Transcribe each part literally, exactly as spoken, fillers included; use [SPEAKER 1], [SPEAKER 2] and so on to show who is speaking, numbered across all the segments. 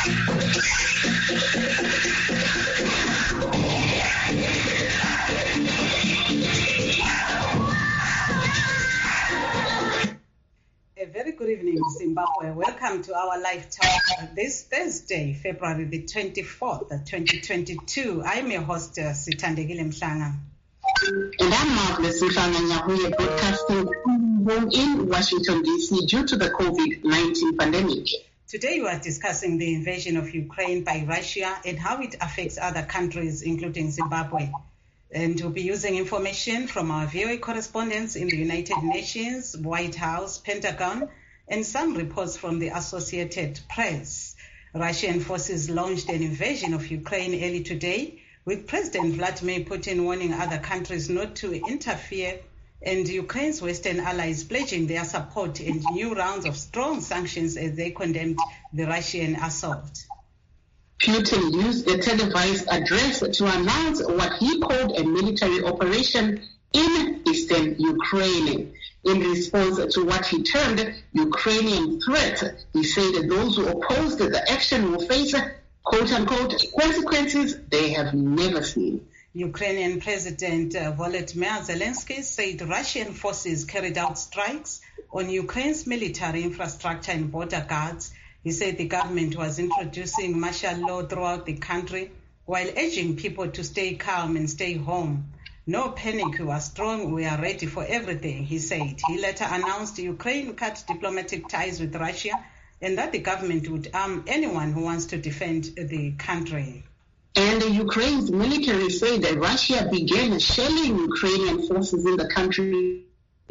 [SPEAKER 1] A very good evening, Zimbabwe. Welcome to our live talk this Thursday, February the twenty-fourth, twenty twenty-two. I'm your host, uh, Sithandekile Mhlanga.
[SPEAKER 2] And I'm Marvelous Mhlanga Nyahuye, broadcasting home in Washington, D C due to the COVID nineteen pandemic.
[SPEAKER 1] Today we are discussing the invasion of Ukraine by Russia and how it affects other countries, including Zimbabwe. And we'll be using information from our V O A correspondents in the United Nations, White House, Pentagon, and some reports from the Associated Press. Russian forces launched an invasion of Ukraine early today, with President Vladimir Putin warning other countries not to interfere, and Ukraine's Western allies pledging their support and new rounds of strong sanctions as they condemned the Russian assault.
[SPEAKER 2] Putin used a televised address to announce what he called a military operation in eastern Ukraine. In response to what he termed Ukrainian threat, he said that those who opposed the action will face, quote-unquote, consequences they have never seen.
[SPEAKER 1] Ukrainian President uh, Volodymyr Zelensky said Russian forces carried out strikes on Ukraine's military infrastructure and border guards. He said the government was introducing martial law throughout the country while urging people to stay calm and stay home. No panic, we are strong, we are ready for everything, he said. He later announced Ukraine cut diplomatic ties with Russia and that the government would arm anyone who wants to defend the country.
[SPEAKER 2] And Ukraine's military said that Russia began shelling Ukrainian forces in the country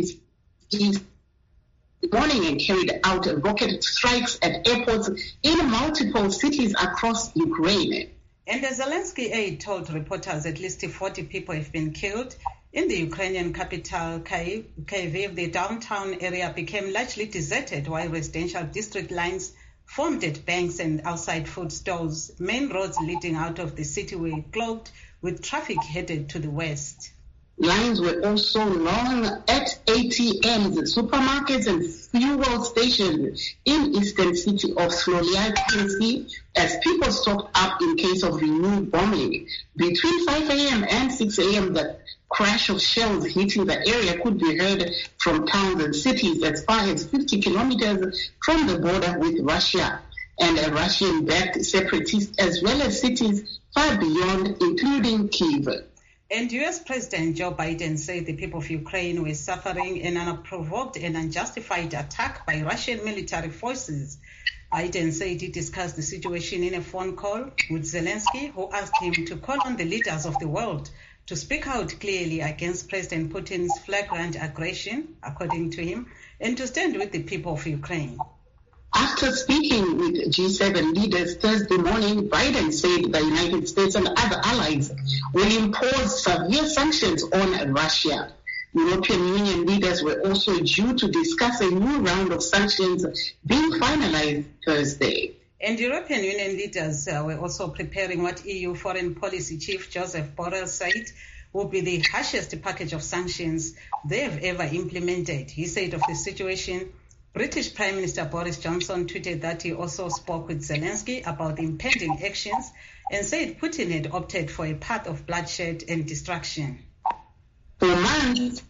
[SPEAKER 2] morning and carried out rocket strikes at airports in multiple cities across Ukraine.
[SPEAKER 1] And the Zelensky aide told reporters at least forty people have been killed. In the Ukrainian capital, Kyiv, the downtown area became largely deserted while residential district lines formed at banks and outside food stores. Main roads leading out of the city were clogged with traffic headed to the west.
[SPEAKER 2] Lines were also long at A T Ms, supermarkets and fuel stations in eastern city of Sloviansk as people stocked up in case of renewed bombing. Between five a.m. and six a.m. the crash of shells hitting the area could be heard from towns and cities as far as fifty kilometers from the border with Russia and a Russian-backed separatist, as well as cities far beyond, including Kyiv.
[SPEAKER 1] And U S President Joe Biden said the people of Ukraine were suffering an unprovoked and unjustified attack by Russian military forces. Biden said he discussed the situation in a phone call with Zelensky, who asked him to call on the leaders of the world to speak out clearly against President Putin's flagrant aggression, according to him, and to stand with the people of Ukraine.
[SPEAKER 2] After speaking with G seven leaders Thursday morning, Biden said the United States and other allies will impose severe sanctions on Russia. European Union leaders were also due to discuss a new round of sanctions being finalized Thursday.
[SPEAKER 1] And European Union leaders uh, were also preparing what E U Foreign Policy Chief Joseph Borrell said will be the harshest package of sanctions they have ever implemented. He said of the situation, British Prime Minister Boris Johnson tweeted that he also spoke with Zelensky about the impending actions and said Putin had opted for a path of bloodshed and destruction.
[SPEAKER 2] For months,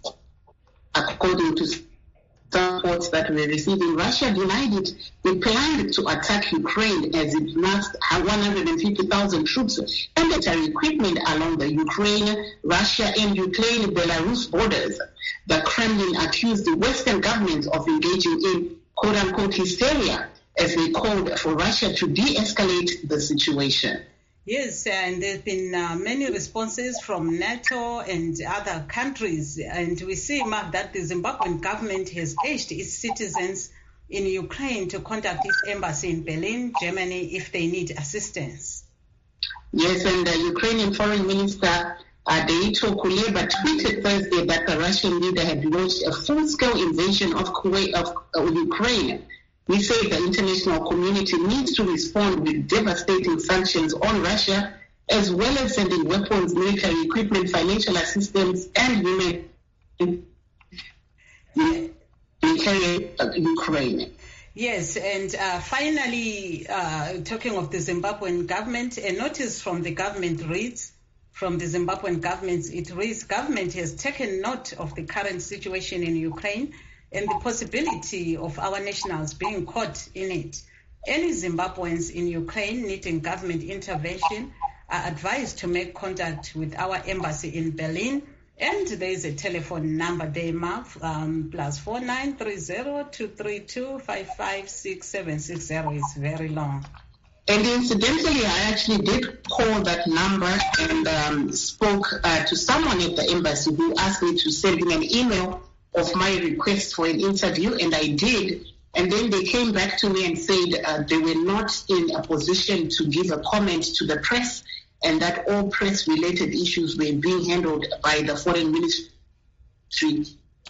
[SPEAKER 2] according to some reports that were receiving, Russia denied it. It planned to attack Ukraine as it massed one hundred fifty thousand troops and military equipment along the Ukraine, Russia, and Ukraine-Belarus borders. The Kremlin accused the Western governments of engaging in quote-unquote hysteria as they called for Russia to de-escalate the situation.
[SPEAKER 1] Yes, and there have been uh, many responses from NATO and other countries. And we see, Mark, that the Zimbabwean government has urged its citizens in Ukraine to contact its embassy in Berlin, Germany, if they need assistance.
[SPEAKER 2] Yes, and the Ukrainian Foreign Minister uh, Dmytro Kuleba tweeted Thursday that the Russian leader had launched a full-scale invasion of, Kuwait, of uh, Ukraine. We say the international community needs to respond with devastating sanctions on Russia, as well as sending weapons, military equipment, financial assistance, and human Ukraine.
[SPEAKER 1] Yes, and uh, finally, uh, talking of the Zimbabwean government, a notice from the government reads, from the Zimbabwean government, it reads, government has taken note of the current situation in Ukraine and the possibility of our nationals being caught in it. Any Zimbabweans in Ukraine needing government intervention are advised to make contact with our embassy in Berlin. And there is a telephone number there, Marv, um, plus four nine three zero two three two five five six seven six zero. It's very long.
[SPEAKER 2] And incidentally, I actually did call that number and um, spoke uh, to someone at the embassy who asked me to send him an email of my request for an interview, and I did. And then they came back to me and said uh, they were not in a position to give a comment to the press, and that all press-related issues were being handled by the foreign ministry.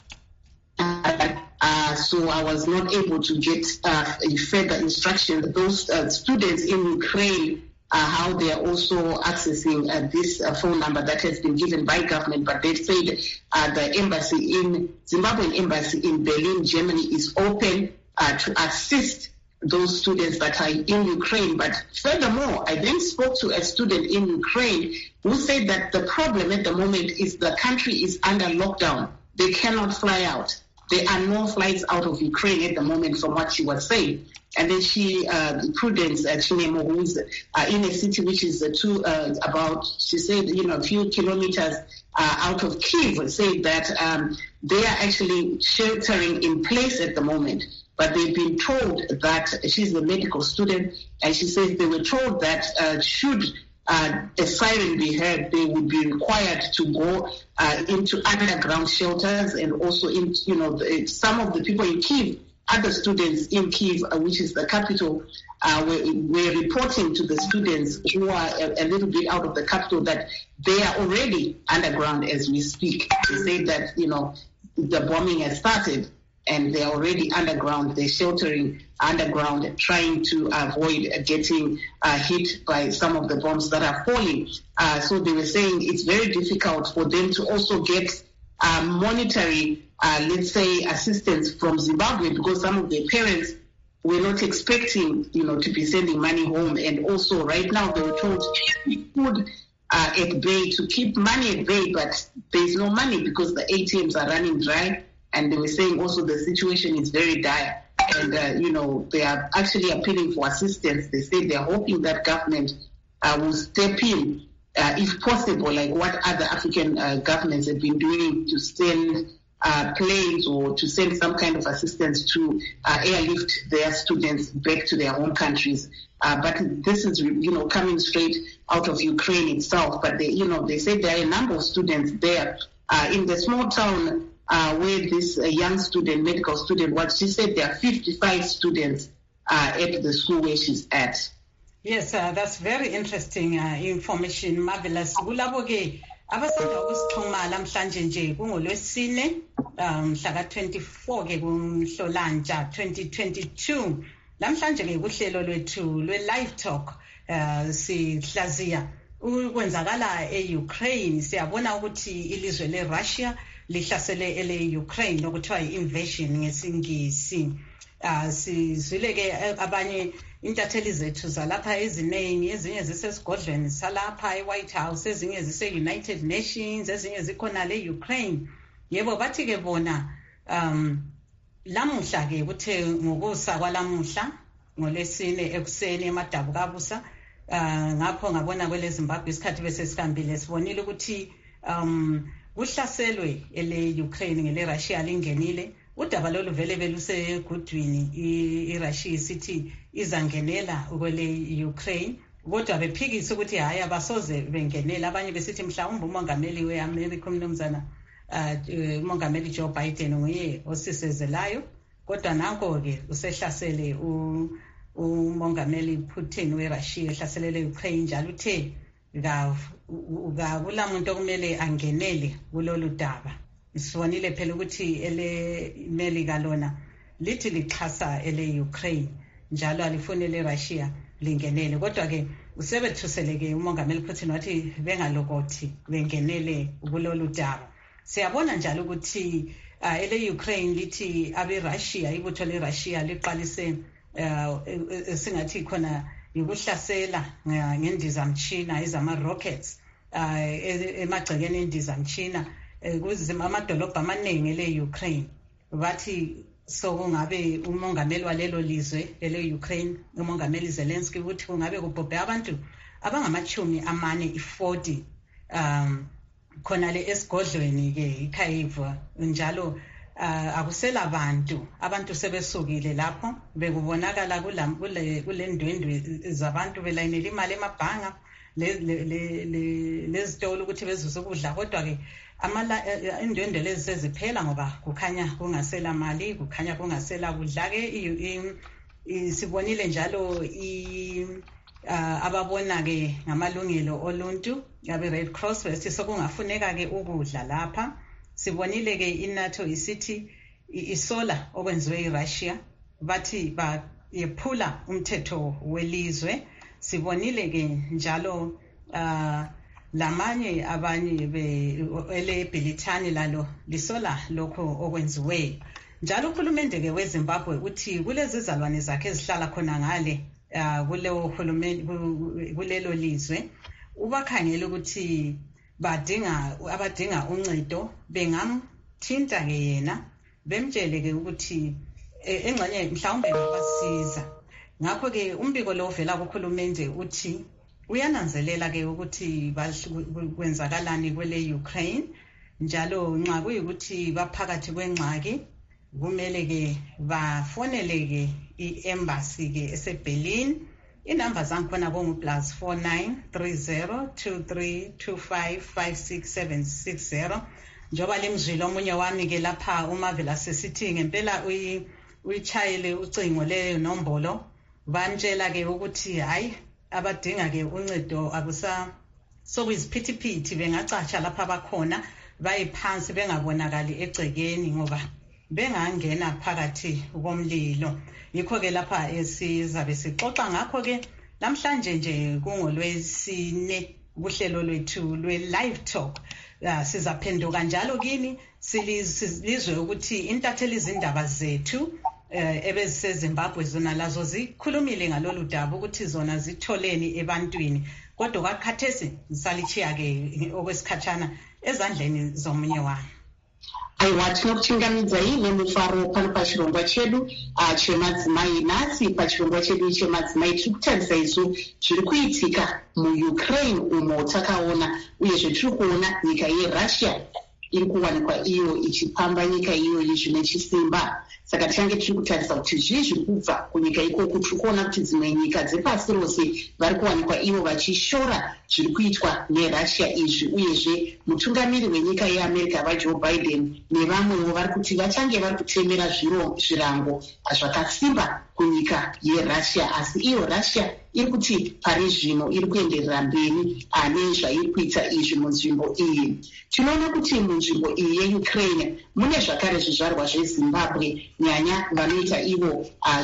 [SPEAKER 2] Uh, uh, so I was not able to get uh, a further instruction. Those uh, students in Ukraine, uh, how they are also accessing uh, this uh, phone number that has been given by government, but they've said uh, the embassy in, Zimbabwean embassy in Berlin, Germany is open uh, to assist those students that are in Ukraine. But furthermore, I then spoke to a student in Ukraine who said that the problem at the moment is the country is under lockdown. They cannot fly out. There are no flights out of Ukraine at the moment, from what she was saying. And then she, uh, Prudence uh, Chinemo, who is uh, in a city which is uh, two, uh, about, she said, you know, a few kilometers uh, out of Kyiv, said that um, they are actually sheltering in place at the moment. But they've been told that, she's a medical student, and she says they were told that uh, should uh, a siren be heard, they would be required to go uh, into underground shelters, and also in, you know, the, some of the people in Kyiv, other students in Kyiv, uh, which is the capital, uh, were, were reporting to the students who are a, a little bit out of the capital that they are already underground as we speak. They say that, you know, the bombing has started, and they're already underground. They're sheltering underground, trying to avoid getting uh, hit by some of the bombs that are falling. Uh, so they were saying it's very difficult for them to also get uh, monetary, uh, let's say, assistance from Zimbabwe, because some of their parents were not expecting, you know, to be sending money home. And also right now they were told to keep food uh, at bay, to keep money at bay, but there's no money because the A T Ms are running dry. And they were saying also the situation is very dire, and uh, you know, they are actually appealing for assistance. They say they're hoping that government uh, will step in, uh, if possible, like what other African uh, governments have been doing, to send uh, planes or to send some kind of assistance to uh, airlift their students back to their home countries. Uh, but this is, you know, coming straight out of Ukraine itself. But they, you know, they say there are a number of students there uh, in the small town. Uh, where this uh, young student, medical student, what she said there are fifty-five students uh, at the school where she's at.
[SPEAKER 1] Yes, uh, that's very interesting uh, information, marvelous. Kulabo-ke abasanda ukusixhuma namhlanje nje kungolwesine mhla ka twenty-four ke kuNhlolanja twenty twenty-two. Namhlanje ke kuhlelo lwethu lwe live talk uh, sihlaziya ukwenzakala e-Ukraine. Siyabona ukuthi ilizwe le-Russia lihlasele ele-Ukraine lokuthiwa i-invasion ngesingisi. Uh, sizwile ke abanye intatheli zethu zalapha eziningi, ezinye zisesigodlweni salapha e-White House, ezinye zise-United Nations, ezinye zikhona le-Ukraine. Yebo bathi ke bona um lamuhla ke kuthe ngokusa kwalamuhla ngolesine ekuseni emadabu kabusa uh, ngapho ngabona kwele Zimbabwe isikhathi bese sikambile sibonile ukuthi um kuhlaselwe ele-Ukraine ngele-Russia lingenile. Udaba lolu vele belusegudwini i-Russia isithi izangenela kwele-Ukraine, kodwa bephikisa ukuthi hayi abasoze bengenela. Abanye besithi mhlawumbe umongameli we-America umnumzana uh, umongameli Joe Biden nguye osisezelayo, kodwa nanko-ke usehlasele umongameli Putin we-Russia ehlaselele Ukraine njalo uthe kula muntu okumele angenele kulolu daba. Sibonile phela ukuthi ele America lona lithi lixhasa ele-Ukraine njalo alifunele Russia lingenele, kodwa ke usebethuseleke umongameli Putin wathi bengalokothi bengenele kulolu daba. Siyabona njalo ukuthi uh, ele Ukraine lithi abe Russia ibutho le Russia liqalise uh, singathi khona ukuhlasela ngendizamtshina ezama rockets uh, emagcekeni endizamtshina kuzima amadolobha amaningi le Ukraine bathi so kungabe umongameli walelo lizwe ele Ukraine umongameli Zelensky uthi kungabe kubhobhe abantu abangamachumi amane i-forty um khona le esigodlweni ke iKyiv njalo uh, akusela abantu abantu sebesukile lapho bekubonakala kule kule ndwendwe zabantu belayinela imali emabhanga lezitolo ukuthi bezuze ukudla kodwa ke amala indwendwe lezi seziphela ngoba kukhanya kungasela mali kukhanya kungasela kudla ke sibonile njalo i Uh, ababona ke ngamalungelo oluntu yabe Red Cross bese sokungafuneka ke ukudla lapha sibonile ke iNATO isithi isola okwenziwe eRussia bathi bayephula umthetho welizwe sibonile ke njalo uh, lamanye abanye ele Britani lalo lisola lokho okwenziwe njalo ukhulumende ke weZimbabwe uthi kulezi zalwane zakhe ezihlala khona ngale uh, kuleyo uhulumeni kulelo lizwe ubakhangela ukuthi badinga abadinga uncedo bengamthinta ke yena bemtshele ke ukuthi engxenye mhlawumbe ngabasiza ngakho ke umbiko lo uvela kukhulumende uthi uyananzelela ke ukuthi kwenzakalani kwele Ukraine njalo nxa kuyikuthi baphakathi kwengxaki kumele ke bafonele ke i-embassy ke eseBerlin inamba zangikhona kongu plus four nine three zero two three two five five six seven six zero njoba lemzwilo omunye wami ke lapha uMavela sesithi ngempela uyichayele ucingo le nombolo bamtshela ke ukuthi hayi abadinga ke uncedo akusa sokuyiziphithiphithi bengacatsha lapha abakhona bayiphansi bengabonakali egcekeni ngoba bengangena phakathi komlilo yikho ke lapha esizabe sixoxa ngakho ke namhlanje nje kungolwesine uhlelo lwethu lwe live talk uh, sizaphenduka njalo kini silizwe ukuthi intatheli izindaba zethu uh, ebeziseZimbabwe zona lazo zikhulumile ngalolu daba ukuthi zona zitholeni ebantwini kodwa kwakhathesi salichiya ke okwesikhatshana ezandleni zomunye wami
[SPEAKER 2] aiwa tinokuchingamidza ine mufaro pano pachirongwa chedu chemadzimai nhasi pachirongwa chedu chemadzimai tiri kutarisa izvo zviri kuitika muukraine umo takaona uyezve tiri kuona nyika yerussia iri kuwanikwa iyo ichipamba nyika iyoyi zvine chisimba saka tichange tiri kutarisa kuti zvii zviri kubva kunyika ikoko tiri kuona kuti dzimwe nyika dzepasi rose vari kuwanikwa ivo vachishora zviri kuitwa nerussia izvi uyezve mutungamiri wenyika yeamerica vajoe biden nevamwewo vari kuti vachange vari kutemera zvirango zvakasimba kunyika yerussia asi iyo russia iri kuti pari zvino iri kuenderera mberi nezvairi kuita izvi munzvimbo iyi tinoona kuti munzvimbo iyi yeukraine mune zvakare zvizvarwa zvezimbabwe nyanya vanoita ivo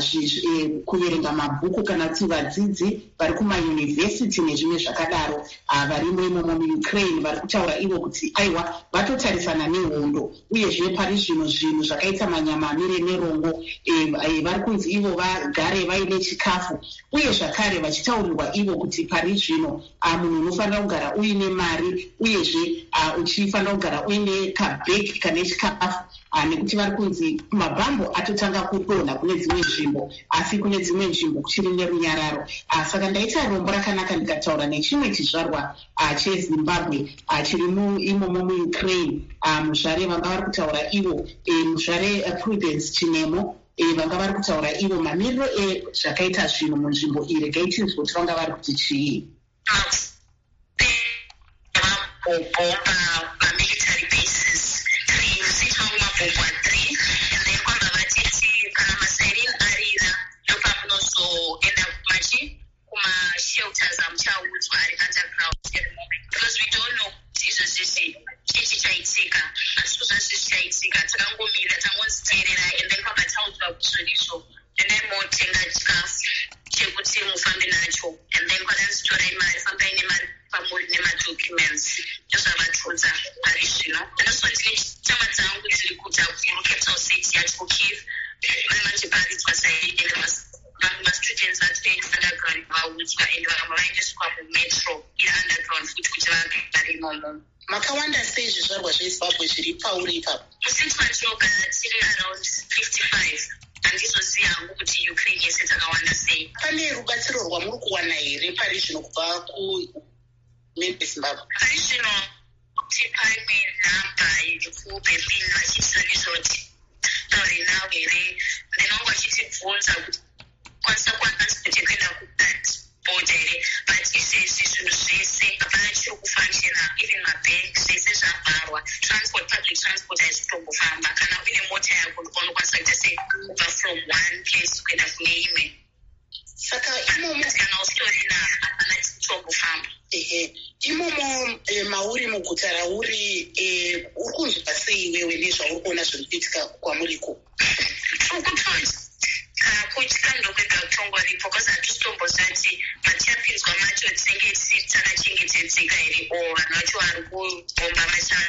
[SPEAKER 2] kuverenga mabhuku kana kuti vadzidzi vari kumayunivhesiti nezvimwe zvakadaro varimo imomo muukraine vari kutaura ivo kuti aiwa vatotarisana nehondo uyezve pari zvino zvinhu zvakaita manyamamire nerongo vari kunzi ivo vagare vaine chikafu uye zvakare vachitaurirwa ivo kuti pari zvino munhu unofanira kugara uine mari uyezve uchifanira kugara uine kabheki kane chikafu nekuti vari kunzi mabhambo atotanga kudonha kune dzimwe nzvimbo asi kune dzimwe nzvimbo kuchiri nerunyararo saka ndaita rombo rakanaka ndikataura nechimwe chizvarwa chezimbabwe chiri imomo muukraine muzvare vanga vari kutaura ivo muzvare Prudence Chinemo vanga vari kutaura ivo mamiriro ezvakaita zvinhu munzvimbo iyi regai tinzwe kuti vanga vari kuti chii
[SPEAKER 3] military bases three usitwa mumabhomba three and then kwamba vatiti kana masarin arira ndopamunozoenda kumachi kumashelters amuchaudzwa ari underground at the moment because we don't know kuti izvo zvizvi chii chichaitika asi zvazvi zvichaitika takangomira tangonziteerera and then kwamba taudzwa kuzvorizvo and then motenga chikafu chekuti mufambe nacho and then kwakanzi torai mari fambai nemari pamuri nemadocuments ndozvavati kundipfudza pari zvino. Ndinozoti tine chama dzangu dziri kuita kuvhuru capital city yacho kukiv manje paridzwa saidi ende mastudents vatopei underground vaudzwa ende vamwe vaendeswa mumetro iri underground futi kuti vagare imomo.
[SPEAKER 2] Makawanda sei zvizvarwa zvezimbabwe zviri pauri ipapo?
[SPEAKER 3] Musiti matinogara tiri around fifty-five. Handizoziva hangu kuti Ukraine yese takawanda sei.
[SPEAKER 2] Pane rubatsiro rwamuri kuwana here pari zvino kubva kuzimbabwe?
[SPEAKER 3] Pari zvino tipaimwe nhamba iri kuberlin vachitisa nezvoti tauri navo here. Ndinongo vachitibvunza kuti kwanisa kuanasipoti kuenda kukati boda here, but izvezvi zvinhu zvese hapana chiri kufunctiona. Even mabank zvese zvavharwa. Transport, public transport haizvitombofamba. Kana uine mota yako unokwanisa kuita sei kubva from one place kuenda kune imwe.
[SPEAKER 2] Saka imomo
[SPEAKER 3] kana usitorina hapana chitombofamba.
[SPEAKER 2] Ehe, imomo mauri muguta rauri uri kunzwa sei iwewe nezvauri kuona zviri kuitika kwamuriko?
[SPEAKER 3] Ukutonzi kuitika ndokwega kutongoripo because hatitomboziva matichapinzwa macho tinenge takachengetedzeka here o vanhu vacho vari kubomba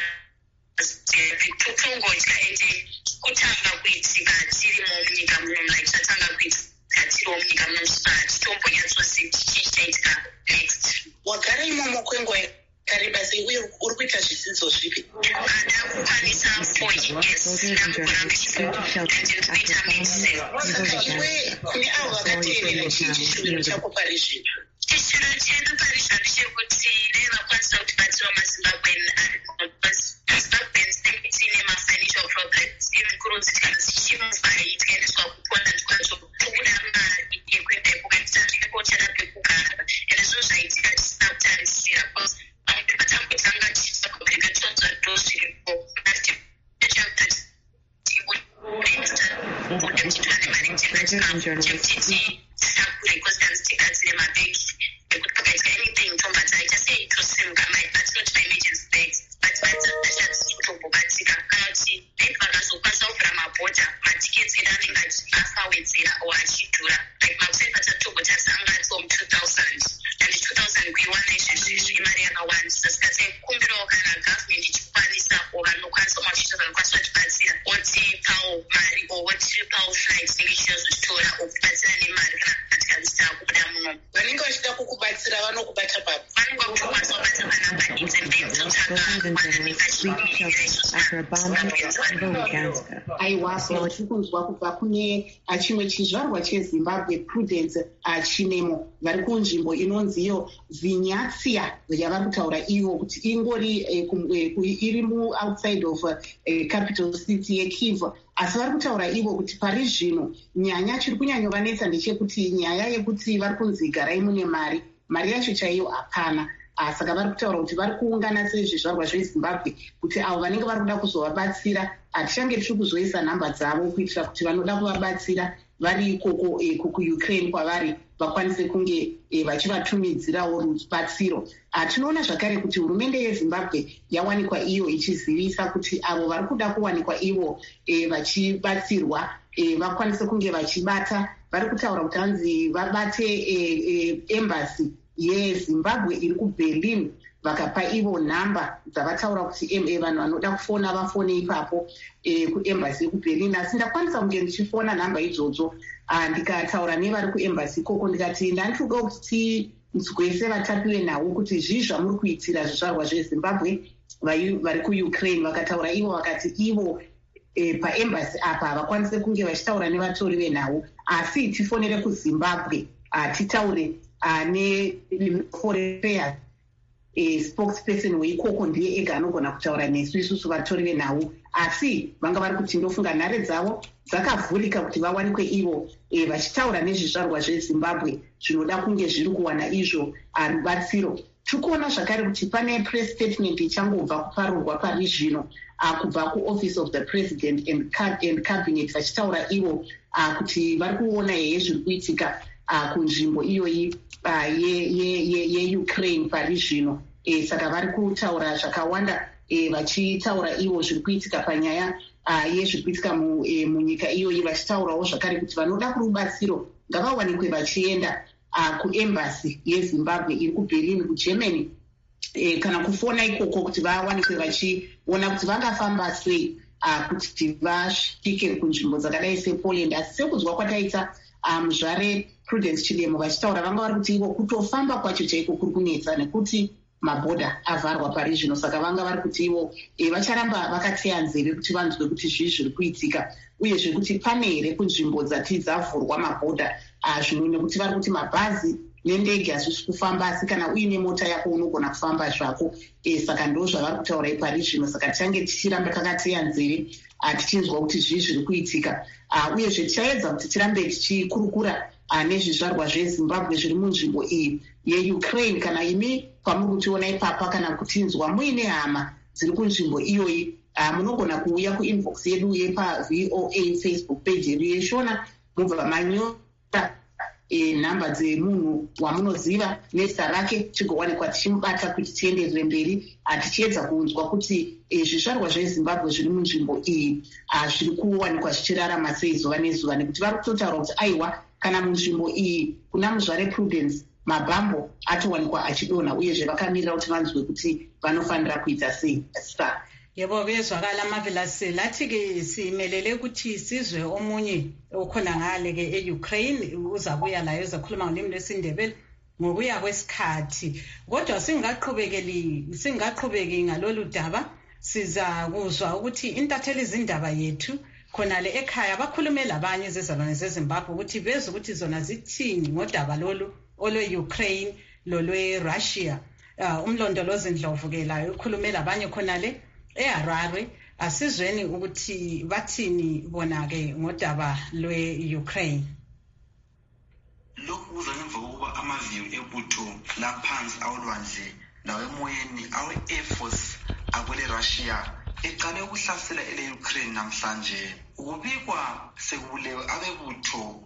[SPEAKER 3] vachatongodya ende kutanga kuitika tirimo munyika muno like tatanga kuitika tiriwo munyika muno hatitombonyatsoziva chichaitika next.
[SPEAKER 2] Wagara imomo kwenguva yakareba sei uye uri kuita zvidzidzo zvipi?
[SPEAKER 3] Ndakukwanisa four years ndakugona ndichifunda ende ndikuita medicine.
[SPEAKER 2] Saka iwe kune avo vakateerera chii chishuviro chako pari zvino?
[SPEAKER 3] Chishuviro chedu pari zvino ndechekuti dai vakwanisa kutibatsira mazimbabweni mazimbabweans tinenge tiine mafinancial problems even kurudzi kana zichimuvhai tikaendeswa kupoland kwacho tobuda mari yekuenda ikoka titatikochada pekugara ende zvinhu zvaitika tisina kutarisira because vamwe vatangotanga tichiita complications ndo zviripo chekutiti tisakure because tanzitikadzire mabhegi ekuti pakaitika anything tombadzaita sei tosimuka atinoti maemergency bags but vatashatisi kutombobatsika kana kuti maybe vakazokwanisa kuvhura mabhodha matiketsi edu anenge afawedzera o achidhura like makusaipa tatitombotasa anga atiwo mu-two thousand and two thousand kuiwana izvezvizvi imari yakawandisa saka taikumbirawo kana government ichikwanisa o vanokwanisa machito vanokwanisa kutibatsira otipawo mari o otipawo flights nenge ichizozvitora okubatsira nemari kana tikazita kubuda muno.
[SPEAKER 2] Vanenge vachida kukubatsira vanokubata papi?
[SPEAKER 3] Vanenge vakutokwanisa kubata panamba
[SPEAKER 2] aiwa so tiri kunzwa kubva kune chimwe chizvarwa chezimbabwe Prudence Chinemo vari kunzvimbo inonziyo Vinyatsia yavari kutaura ivo kuti ingori iri mu outside of capital city yeKiv, asi vari kutaura ivo kuti pari zvino nyanya chiri kunyanyovanetsa ndechekuti nyaya yekuti vari kunzi garai mune mari mari yacho chaiyo hapana. Saka vari kutaura kuti vari kuungana sezvizvarwa zvezimbabwe kuti avo vanenge vari kuda kuzovabatsira hatichange tichiri kuzoisa nhamba dzavo kuitira kuti vanoda kuvabatsira vari ikoko kuukraine kwavari vakwanise kunge vachivatumidzirawo rubatsiro. Tinoona zvakare kuti hurumende yezimbabwe yawanikwa iyo ichizivisa kuti avo vari kuda kuwanikwa ivo vachibatsirwa vakwanise kunge vachibata. Vari kutaura kuti hanzi vabate embassy yezimbabwe iri kuberlin vakapa ivo nhamba dzavataura kuti vanhu vanoda kufona vafone ipapo kuembassy yekuberlin. Asi ndakwanisa kunge ndichifona nhamba idzodzo ndikataura nevari kuembassy ikoko ndikati ndandiri kuda kuti tinzwese vatapi venhau kuti zvii zvamuri kuitira zvizvarwa zvezimbabwe vari kuukraine. Vakataura ivo vakati ivo paembassy apa havakwanise kunge vachitaura nevatori venhau asi tifonere kuzimbabwe titaure ne-foreign affairs spokesperson weikoko ndiye ega anogona kutaura nesu isusu vatori venhau, asi vanga vari kuti ndofunga nhare dzavo dzakavhurika kuti vawanikwe ivo vachitaura nezvizvarwa zvezimbabwe zvinoda kunge zviri kuwana izvo rubatsiro. Tikuona zvakare kuti pane press statement ichangobva kuparurwa pari zvino kubva kuoffice of the president and cabinet vachitaura ivo kuti vari kuona hehe zviri kuitika kunzvimbo iyoyi yeukraine pari zvino. Saka vari kutaura zvakawanda vachitaura ivo zviri kuitika panyaya yezviri kuitika munyika iyoyi, vachitaurawo zvakare kuti vanoda kurubatsiro ngavawanikwe vachienda kuembassy yezimbabwe iri kuberlin kugermany eh, kana kufona ikoko kuti vawanikwe vachiona kuti vangafamba sei uh, kuti vasvike kunzvimbo dzakadai sePoland. Asi sekuzwa kwataita muzvare um, Prudence Chidemo vachitaura vanga vari kuti ivo kutofamba kwacho chaiko kuri kunetsa nekuti mabhodha avharwa parizvino. Saka vanga vari kuti ivo e, vacharamba vakateya nzeve kuti vanzwe kuti zvii zviri kuitika, uyezve kuti pane here kunzvimbo dzati dzavhurwa mabhodha zvino nekuti vari kuti mabhazi nendege hazvisi kufamba, asi kana uine mota yako unogona kufamba zvako. E, saka ndo zvavari kutaura iparizvino. Saka tichange tichiramba takateya nzeve tichinzwa kuti zvii zviri kuitika, uyezve tichaedza kuti tirambe tichikurukura nezvizvarwa zveZimbabwe zviri munzvimbo iyi yeUkraine. Kana imi kwamuri kutiona ipapa kana kutinzwa muine hama dziri kunzvimbo iyoyi, munogona kuuya kuinbox yedu yepaV O A Facebook page yedu yeshona, mubva manyora e, nhamba dzemunhu wamunoziva nezita rake, tigowanikwa tichimubata kuti tienderere mberi tichiedza kunzwa kuti e, zvizvarwa zveZimbabwe zviri munzvimbo iyi zviri kuwanikwa zvichirarama sei zuva nezuva, nekuti vari kutotaura kuti aiwa kana munzvimbo iyi kuna muzvare Prudence mabhambo atowanikwa achidonha, uyezve vakamirira kuti vanzwe kuti vanofanira kuita sei. Sa
[SPEAKER 1] yebo bezwakala Marvelous, lathi-ke simelele ukuthi sizwe omunye okhona ngale-ke e-Ukraine uzabuya layo ezakhuluma ngolimi lwesiNdebele ngokuya kwesikhathi. Kodwa singaqhubekeli singaqhubeki ngalolu daba, siza kuzwa ukuthi intatheli izindaba yethu khonale ekhaya bakhulume labanye zezalwane zeZimbabwe ukuthi bezwe ukuthi zona zithini ngodaba lolu olwe-Ukraine lolwe-Russia. Uh, umlondolozi Ndlovu-ke layo ukhulume labanye khonale eHarare. Asizweni ukuthi bathini bona-ke ngodaba lwe-Ukraine.
[SPEAKER 4] Lokhu kuza ngemva kokuba amaviyo ebutho laphansi awolwandle lawemoyeni awe-Air Force akwele Russia eqale ukuhlasela ele-Ukraine namhlanje. Ukubikwa sekubulewe abebutho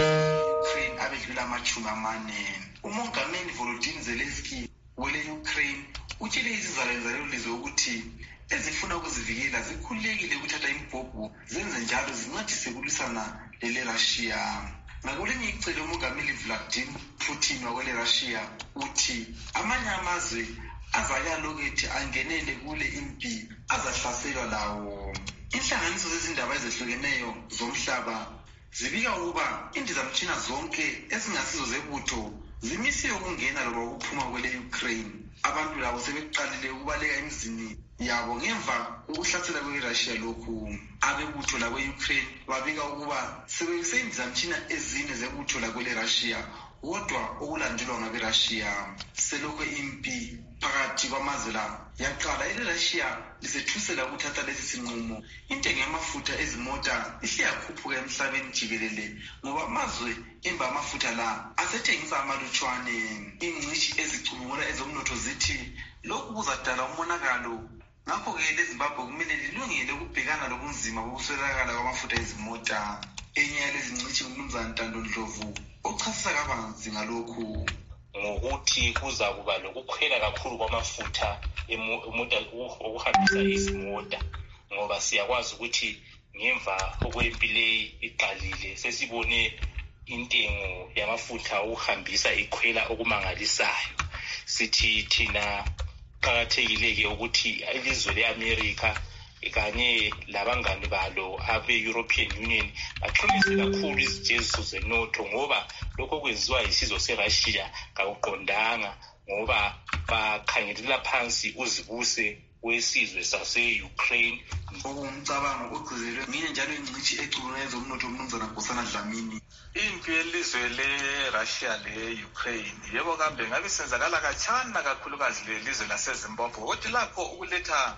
[SPEAKER 4] Ukraine abedlula amachumi amane. Umongameli Volodymyr Zelensky wele-Ukraine utshele izizalwane zalelo lizwe ukuthi ezifuna ukuzivikela zikhululekile ukuthatha imibhobho zenze njalo zincedise kulwisana lele-Russia. Ngakulinye icele umongameli Vladimir Putin wakwele Russia uthi amanye amazwe azayalokethi angenele kule impi azahlaselwa lawo. Inhlanganiso zezindaba ezehlukeneyo zomhlaba zibika ukuba indizamtshina zonke ezingasizo zebutho zimisiwe ukungena loba ukuphuma kwele Ukraine. Abantu labo sebeqalile ukubaleka emizini yabo ngemva kokuhlasela kwe-Russia. Lokhu abebutho lakwe-Ukraine babika ukuba sebeyisendizamtshina ezine zebutho lakwele Russia, kodwa okulandelwa ngabe-Russia. Selokhu impi phakathi kwamazwe la yaqala, ele-Russia lisethusela ukuthatha lesi sinqumo. Intengo yamafutha ezimota ihle yakhuphuka emhlabeni jikelele ngoba amazwe emba amafutha la asethengisa amalutshwane. Ingcitshi ezicubungula ezomnotho zithi lokhu kuzadala umonakalo. Ngakho-ke leZimbabwe kumele lilungele ukubhekana lobunzima bokuswelakala kwamafutha ezimota. Enye yalezi ngcitshi uMnumzana Ntando Ndlovu uchasisa kabanzi ngalokhu
[SPEAKER 5] ngokuthi kuza kuba lokukhwela kakhulu kwamafutha emoto okuhambisa izimota, ngoba siyakwazi ukuthi ngemva okwempi leyi iqalile sesibone intengo yamafutha okuhambisa ikhwela okumangalisayo. Sithi thina qakathekile-ke ukuthi ilizwe le-America kanye labangani balo abe-European Union baxhumise kakhulu izijeziso zenotho, ngoba lokho kwenziwa yisizwe seRussia kakuqondanga, ngoba bakhangelela phansi uzibuse wesizwe sase-Ukraine.
[SPEAKER 4] Okumcabango ogcizelwe ngine njalo ingcitshi ecubungula ezomnotho uMnumzana Nkosana Dlamini.
[SPEAKER 6] Impi yelizwe le-Russia le-Ukraine yebo kambe ngabe senzakala katshana kakhulukazi lelizwe laseZimbabwe, kodwa lapho ukuletha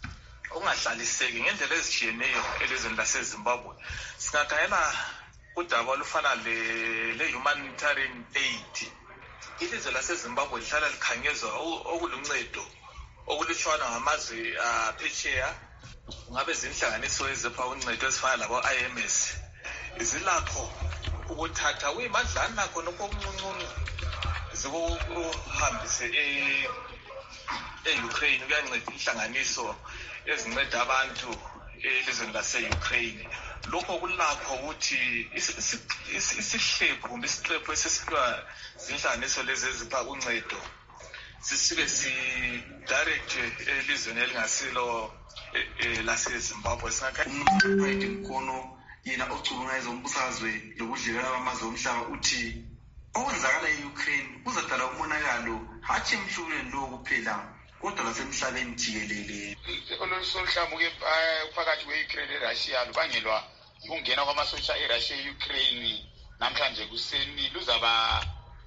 [SPEAKER 6] ungahlaliseki ngendlela ezishiyeneyo elizweni laseZimbabwe. Singagayela udaba olufana le-humanitarian aid. Ilizwe laseZimbabwe lihlala likhangezwa okuluncedo okulutshwana ngamazwe aphesheya, ngabe zinhlanganiso ezipha uncedo ezifana labo-I M S zilakho ukuthatha uyimadlana khona okokuncuncu zikuhambise e-Ukraine kuyanceda inhlanganiso ezinceda abantu elizweni lase-Ukraine. Lokho kulakho ukuthi isihlephu kumbe isiqephu esesiphiwa zinhlanganiso lezi ezipha uncedo sisuke si-direct elizweni elingasilo laseZimbabwe.
[SPEAKER 4] Umnumzana Mkono yena ocubungula ezombusazwe lobudlelwano bamazwe omhlaba uthi okwenzakala e-Ukraine kuzadala umonakalo hatshi emhlubeni lo kuphela kodwa lasemhlabeni jikelele.
[SPEAKER 7] Olumhlaba phakathi kwe-Ukraine leRussia lubangelwa ukungena kwamasosha eRussia e-Ukraine namhlanje kuseni luzaba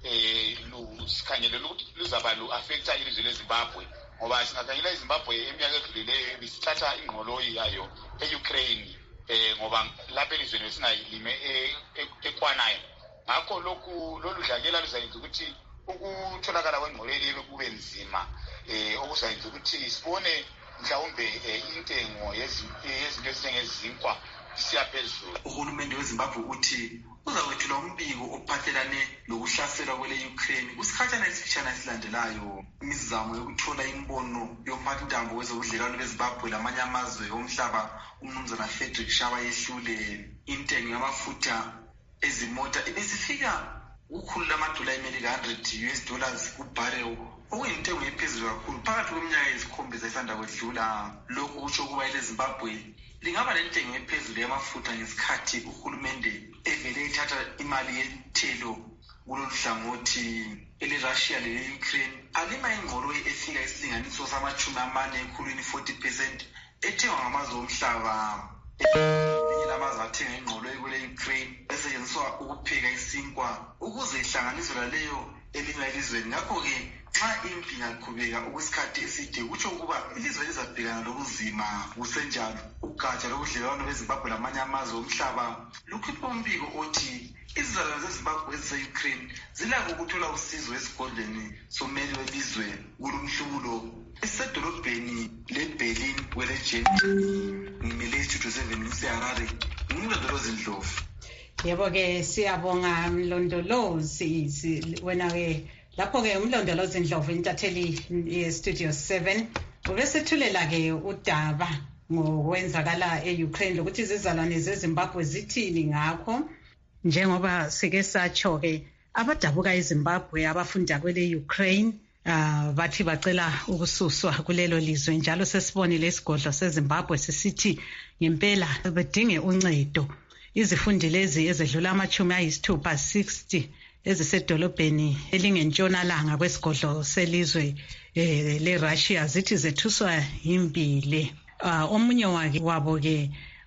[SPEAKER 7] eh lusikhangele ukuthi luzaba lu-affecta ilizwe leZimbabwe ngoba singakhangela iZimbabwe eminyaka edlulileyo bisithatha ingqolo yayo e-Ukraine eh ngoba lapha elizweni singayilime ekwanayo. Ngakho lokhu lolu dlakela luzayenza ukuthi ukutholakala kwengqolo leyo kube nzima eh okuzayenza ukuthi sibone mhlawumbe intengo yezinto ezinjengezinkwa siyaphezulu.
[SPEAKER 4] Uhulumende weZimbabwe uthi uzakwethula umbiko ophathelane lokuhlaselwa kwele Ukraine kusikhathana esifishane esilandelayo. Imizamo yokuthola imbono yomphathintambo wezobudlelwano beZimbabwe lamanye amazwe omhlaba umnumzana Frederick Shaba yehlule intengo yamafutha ezimota ibisifika ukukhulu lamadola eMelika one hundred U S dollars kubarrel okuyintengo ephezulu kakhulu phakathi kweminyaka eyisikhombisa esanda kwedlula. Lokhu kutsho ukuba eleZimbabwe lingaba lentengo ephezulu yamafutha ngesikhathi uhulumende evele ithatha imali yethelo kulolu hlangothi. EleRussia lele-Ukraine alima ingqolo efika isilinganiso samachumi amane ekhulwini forty percent ethengwa ngamazwe omhlaba. Elinye lamazwe athenga ingqolo kwele-Ukraine esetshenziswa ukupheka isinkwa ukuze ihlanganiswe laleyo elinywa elizweni. Ngakho-ke xa impi ingaqhubeka okwesikhathi eside kutsho ukuba ilizwe lizabhekana lobuzima. Kusenjalo ugatsha lobudlelwano beZimbabwe lamanye amazwe omhlaba lukhipha umbiko othi izizalwane zeZimbabwe ezise-Ukraine zilakho ukuthola usizo esigodlweni sommeli welizwe kulumhlubulo esedolobheni leBerlin kweleGermany. Ngimele isitudio seven eHarare, ngumlondolozi Ndlovu.
[SPEAKER 1] Yebo-ke siyabonga mlondolozi wena-ke lapho-ke umlondolozi Ndlovu intatheli ye-Studio seven ubesethulela-ke udaba ngokwenzakala e-Ukraine lokuthi izizalwane zeZimbabwe zithini ngakho. Njengoba sike satsho-ke abadabuka eZimbabwe abafunda kwele Ukraine uh, bathi bacela ukususwa kulelo lizwe, njalo sesibonile isigodlo seZimbabwe sisithi ngempela bedinge uncedo. Izifundi lezi ezedlula amachumi ayisithupha sixty ezisedolobheni elingentshonalanga kwesigodlo selizwe eh, leRussia zithi zethuswa yimbili. Uh, omunye wabo-ke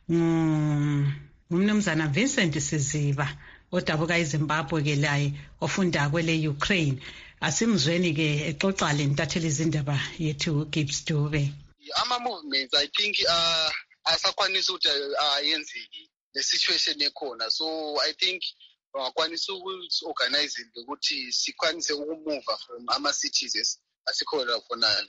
[SPEAKER 1] ngumnumzana Vincent Siziba odabuka eZimbabwe-ke laye ofunda kwele Ukraine. Asimzweni-ke exoxa le ntatheli izindaba yethu Gibbs Dube.
[SPEAKER 8] Ama-movements I think uh, asakwanisa ukuthi ayenzeki the situation ekhona, so I think wakwanisa uku-organize ukuthi sikwanise ukumova from ama-cities asikhona khona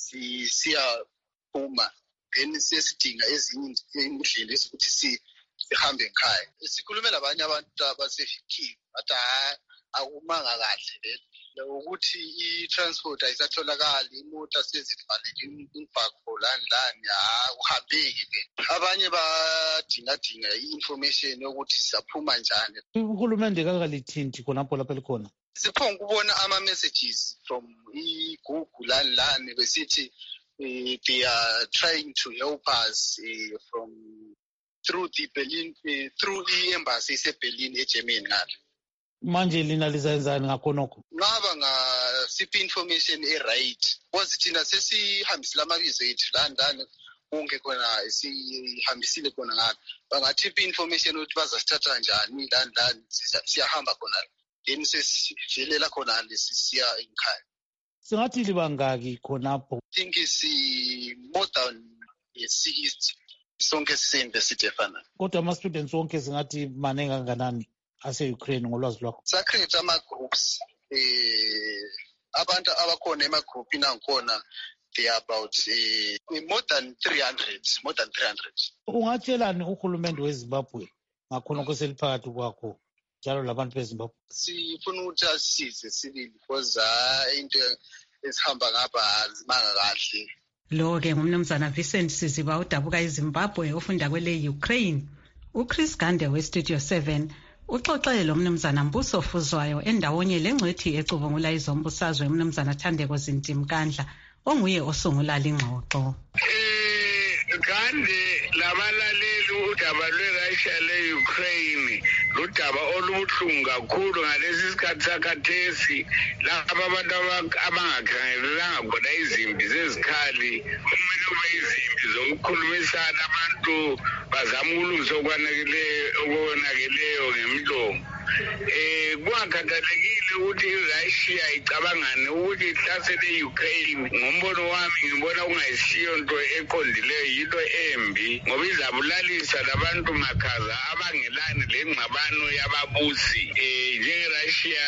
[SPEAKER 8] siyaphuma then sesidinga ezinye indlela ezokuthi sihambe ekhaya. Sikhulume labanye abantu abasefikile bathi akumanga kahle le ukuthi i-transport ayisatholakali, imoto sezivalile imibhako lani lani akuhambeki le. Abanye badingadinga i-information yokuthi siyaphuma njani.
[SPEAKER 9] Uhulumende kakalithindi khonapho lapho likhona.
[SPEAKER 8] Siphonga ukubona ama-messages from i-Google lani lani besithi uh, they are trying to help us uh, from through the Berlin uh, through i-embassy eseBerlin eGermany ngalo.
[SPEAKER 9] Manje lina lizayenzani ngakhonokho?
[SPEAKER 8] Ngaba ngasiphi information e-right because thina sesihambisile amabizo ethu landani konke khona sihambisile khona ngapha. Bangathipha information ukuthi bazasithatha njani landani siyahamba khona then sesivelela khona lesisiya ekhaya.
[SPEAKER 9] Singathi libangaki khonapho?
[SPEAKER 8] I think si more than sixty sonke sise-university efana.
[SPEAKER 9] Kodwa ama-students wonke singathi maningi kangakanani ase-Ukraine ngolwazi lwakho?
[SPEAKER 8] Sa-create ama-groups eh abantu abakhona ema-groupini angikhona they are about uh, more than three hundred more than three hundred.
[SPEAKER 9] Ungatshelani uhulumende weZimbabwe ngakhonokho seliphakathi kwakho njalo labantu beZimbabwe?
[SPEAKER 8] Sifuna ukuthi asisize sibili because into esihamba ngapha azimanga kahle.
[SPEAKER 1] Lo-ke ngumnumzana Vincent Siziba udabuka eZimbabwe ofunda kwele Ukraine. uChris Gande we-Studio seven Uxoxele umnumzana Mbuso Fuzwayo endawonye lengcwethi ecubungula izombusazwe umnumzana Thandeko Zintimkandla onguye osungula lingxoxo.
[SPEAKER 10] Kandi labalaleli udaba lweRussia le-Ukraine ludaba olubuhlungu kakhulu ngalesi sikhathi sakhathesi laba abantu abangakhangelelanga khona izimpi zezikhali kumele kube izimpi zokukhulumisana abantu bazama ukulungisa okonakeleyo ngemlomo. Eh kwakhathalekile ukuthi iRussia icabangane ukuthi ihlasele iUkraine. Ngombono wami ngibona kungayisiyo into eqondileyo, yinto embi ngoba izabulalisa labantu makhaza abangelani lengxabano yababusi. Eh njengeRussia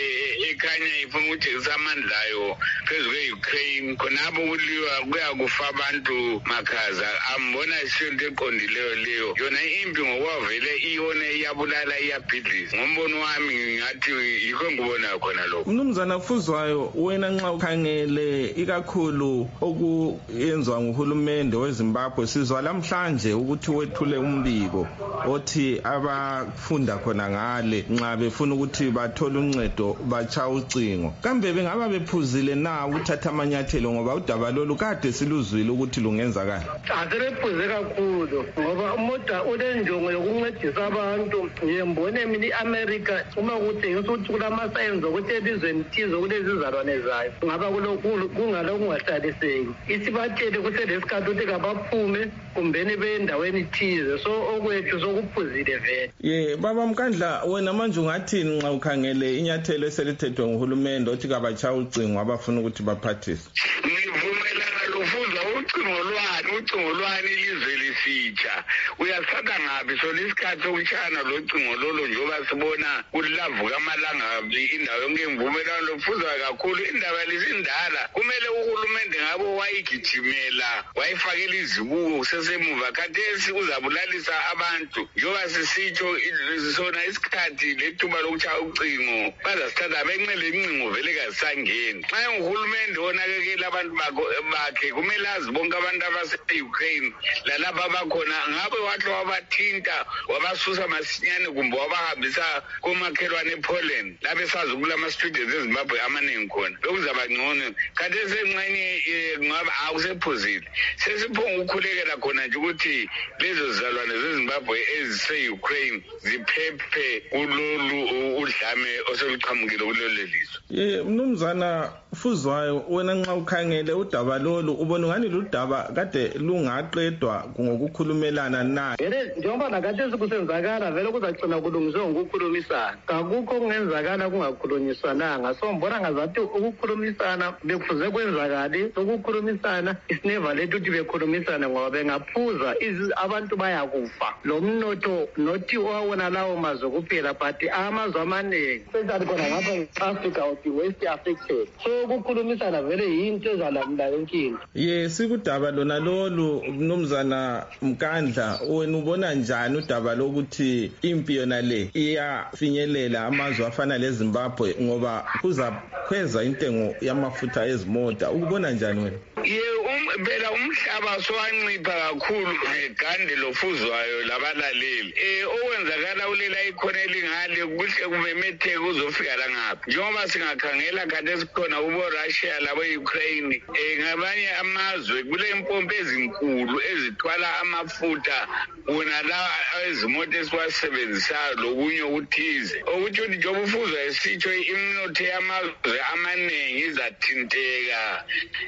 [SPEAKER 10] ekhanya ifuna ukujezisa amandla ayo phezu kwe-Ukraine, khonapho kuliwa kuyakufa abantu makhaza. Ambona isiyo into eqondileyo leyo, yona impi ngokwavele iyone iyabulala iyabhidliza. Ngombono wami ngathi yikho ngibona khona lokho.
[SPEAKER 11] Mnumzana Fuzwayo, wena nxa ukhangele ikakhulu okuyenzwa nguhulumende weZimbabwe, sizwa lamhlanje ukuthi wethule umbiko othi abafunda khona ngale nxa befuna ukuthi bathole uncedo bacha ucingo. Kambe bengaba bephuzile na ukuthatha amanyathelo ngoba udaba lolu kade siluzwile ukuthi lungenzakala?
[SPEAKER 12] Asebephuze kakhulu ngoba umoda ulenjongo yokuncedisa abantu. Ngiyembone mina iAmerica uma kutshengisa ukuthi kulamasayensi ukuthi elizweni thize kulezi izalwane zayo ngaba kulokhu kungalo kungahlaliseki. Isibatshele kuselesikhathi ukuthi kabaphume kumbeni bendaweni thize, so okwethu sokuphuzile vele.
[SPEAKER 11] Ye baba Mkandla, wena manje ungathini nxa ukhangele inyathelo eselithethwe nguhulumende othi kabatsha ucingo abafuna ukuthi baphathise?
[SPEAKER 10] Ngivumelana loFuzwa, ucingo lwani ucingo lwani ilizwe lisitsha. Uyasatha ngaphi so lesikhathi sokushana lo cingo lolo njengoba sibona kulavuka amalanga indawo yonke. Ngivumelana loFuzwa kakhulu, indaba lesindala kumele uhulumende ngabo wayigijimela wayifakela izibuko kusesemuva. Khathesi uzabulalisa abantu njengoba sisitsho sona isikhathi lethuba lokushaya ucingo bazasithatha benxele incingo vele kasangeni. Xa uhulumende onakekela abantu bakhe kumele azi bonke abantu abase-Ukraine lalapha abakhona ngabe wahle wabathinta wabasusa masinyane kumbe wabahambisa komakhelwane ePoland lapho esazi kulama-students eZimbabwe amaningi khona bekuzaba ngcono. Khathesi engxenye ngabe akusephuzile, sesiphonga ukukhulekela khona nje ukuthi lezo zizalwane zeZimbabwe ezise-Ukraine ziphephe kulolu udlame oseluqhamukile kulelo lizwe.
[SPEAKER 11] Ye mnumzana Fuzwayo, wena nxa ukhangele udaba lolu ubona ngani ludaba kade lungaqedwa ngokukhulumelana na?
[SPEAKER 12] Vele njengoba nakathesi kusenzakala vele kuzagcina kulungiswe ngokukhulumisana. Akukho okungenzakala kungakhulunyiswananga. So mbona ngazathi ukukhulumisana bekufuze kwenzakale, ukukhulumisana isineva lethu ukuthi bekhulumisana ngoba bengaphuza abantu bayakufa. Lo mnotho nothi wawona lawo mazwe kuphela but amazwe amaningi especially khona ngapha eAfrica uthi West affected. So ukukhulumisana vele yinto ezalamula yonkinto.
[SPEAKER 11] Ye sikudaba lona lolu mnumzana Mkandla, wena ubona njani udaba lokuthi impi yona le iyafinyelela amazwe afana leZimbabwe ngoba kuzakhweza intengo yamafutha ezimota? Ukubona njani wena?
[SPEAKER 10] Ye phela umhlaba sowancipha kakhulu ngegande loFuzwayo labalaleli. Eh okwenzakala ulela ikhona elingale kuhle kumemetheke uzofika la ngapha. Njengoba singakhangela kade sikhona uboRussia labo-Ukraine, eh ngabanye amazwe kule impompi ezinkulu ezithwala amafutha wona la ezimoto esiwasebenzisayo lokunye ukuthize, ukuthi ukuthi njengoba uFuzwa esitsho iminotho yamazwe amaningi izathinteka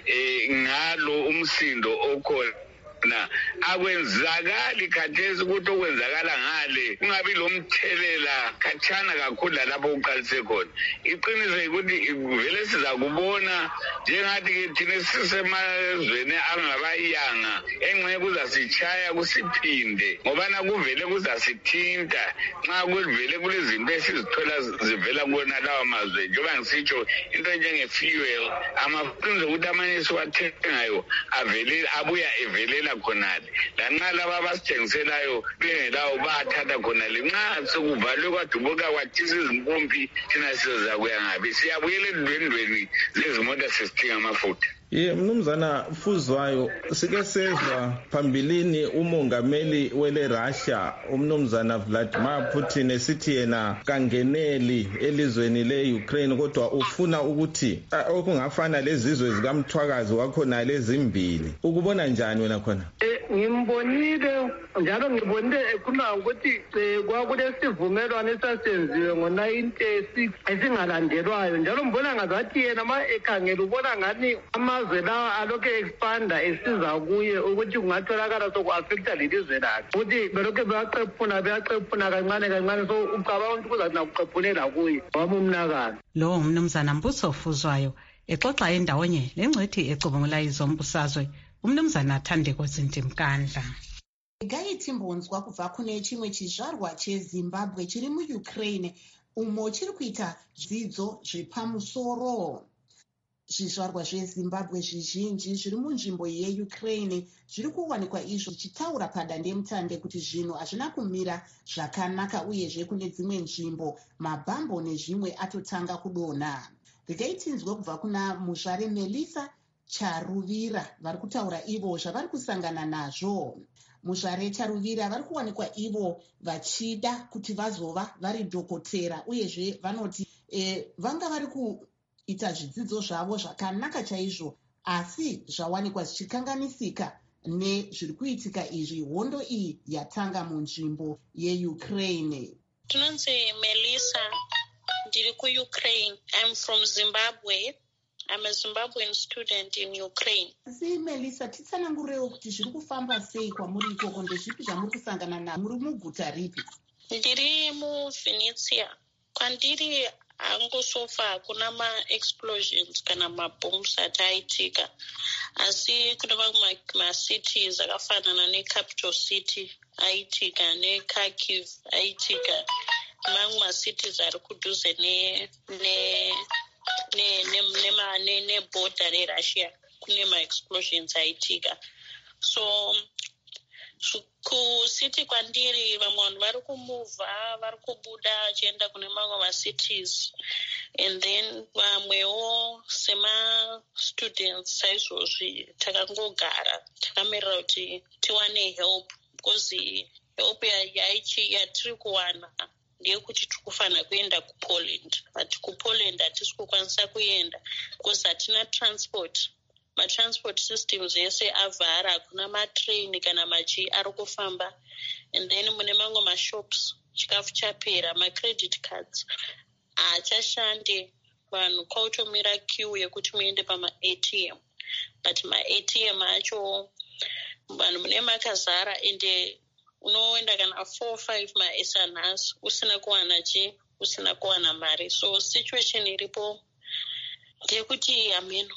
[SPEAKER 10] eh ngalo umsindo okhona. Na akwenzakali khathesi ukuthi okwenzakala ngale kungabi lo mthelela khatshana kakhulu lapho uqalise khona. Iqiniso ukuthi vele siza kubona njengathi thina sisemazweni angabayanga engxe kuzasitshaya kusiphinde ngoba nakuvele kuzasithinta nxa kuvele kulezinto esizithola zivela kubona lawa mazwe. Njengoba ngisitsho into njenge-fuel, amaqiniso ukuthi amanye siwathengayo avele abuya evelela khonale lanxa laba abasithengiselayo bengelawo bathatha khonale. Nxa sekuvalwe kwadubuka kwathisa izimpompi thina sizoza kuya ngabe siyabuyela edwendweni zezimota sesithinga amafutha.
[SPEAKER 11] Ye mnumzana Fuzwayo, sike sezwa phambilini umongameli wele Russia umnumzana Vladimir Putin esithi yena kangeneli elizweni le-Ukraine kodwa ufuna ukuthi okungafana lezizwe zikamthwakazi wakhona lezimbili. Ukubona njani wena khona?
[SPEAKER 12] Ngimbonile njalo ngibonile ekhuluma ukuthi kwakulesivumelwano esasenziwe ngo-nineteen esingalandelwayo, njalo mbona ngazathi yena ma ekhangela ubona ngani amazwe lawa alokhu expanda esiza kuye ukuthi kungatholakala soku-affecta lelizwe lakhe ukuthi belokhu beyacephuna beyacephuna kancane kancane, so ucabanga ukuthi kuzathi nakucephulela kuye wami umnakalo.
[SPEAKER 1] Lowo ngumnumzana Mbuso Fuzwayo exoxa endawonye lengcwethi ecubungula izombusazwe umnumzana Thandeko Zintimkandla.
[SPEAKER 2] Gaiti Mbonzwa kubva kune chimwe chizvarwa cheZimbabwe chiri muUkraine umo chiri kuita zvidzidzo zvepamusoro. Zvizvarwa zveZimbabwe zvizhinji zviri munzvimbo yeUkraine zviri kuwanikwa izvo zvichitaura padandemutande kuti zvinhu hazvina kumira zvakanaka uyezve kune dzimwe nzvimbo mabhambo nezvimwe atotanga kudonha. Regai tinzwe kubva kuna muzvare Melissa Charuvira vari kutaura ivo zvavari kusangana nazvo. Muzvare Charuvira vari kuwanikwa ivo vachida kuti vazova vari dhokotera uyezve vanoti e, vanga vari kuita zvidzidzo zvavo zvakanaka chaizvo, asi zvawanikwa zvichikanganisika nezviri kuitika izvi. Hondo iyi yatanga munzvimbo yeUkraine.
[SPEAKER 3] Tinonzi Melissa, ndiri kuUkraine. I'm from Zimbabwe. I'm a Zimbabwean student in Ukraine.
[SPEAKER 2] Si Melissa, titsanangurewo kuti zviri kufamba sei kwamuri ikoko, ndezvipi zvamuri kusangana nazvo? Muri muguta ripi?
[SPEAKER 3] Ndiri muVinitsia. Kwandiri hangosofa hakuna ma-explosions kana ma-bombs ataitika, asi kune mamwe ma-cities akafanana ne-capital city aitika, ne-Kharkiv aitika, mamwe ma-cities ari kudhuze ne ne ne nebhodha reRussia kune ma-explosions aitika. So kusiti kwandiri vamwe vanhu vari kumuvha vari kubuda achienda kune mamwe ma-cities, and then vamwewo sema-students saizvozvi takangogara takamirira kuti tiwane help, because help yatiri kuwana ndeyekuti tiri kufanira kuenda kuPoland, but kuPoland hatisi kukwanisa kuenda because hatina transport. Ma-transport systems ese avhara, hakuna matrain kana machi ari kufamba, and then mune mamwe mashops chikafu chapera, ma-credit cards haachashande, vanhu kwautomira queue yekuti muende pama-A T M, but ma-A T M acho vanhu mune makazara, ende unoenda kana four five ma-S N Rs usina kuwana chi usina kuwana mari. So situation iripo ndeyekuti ameno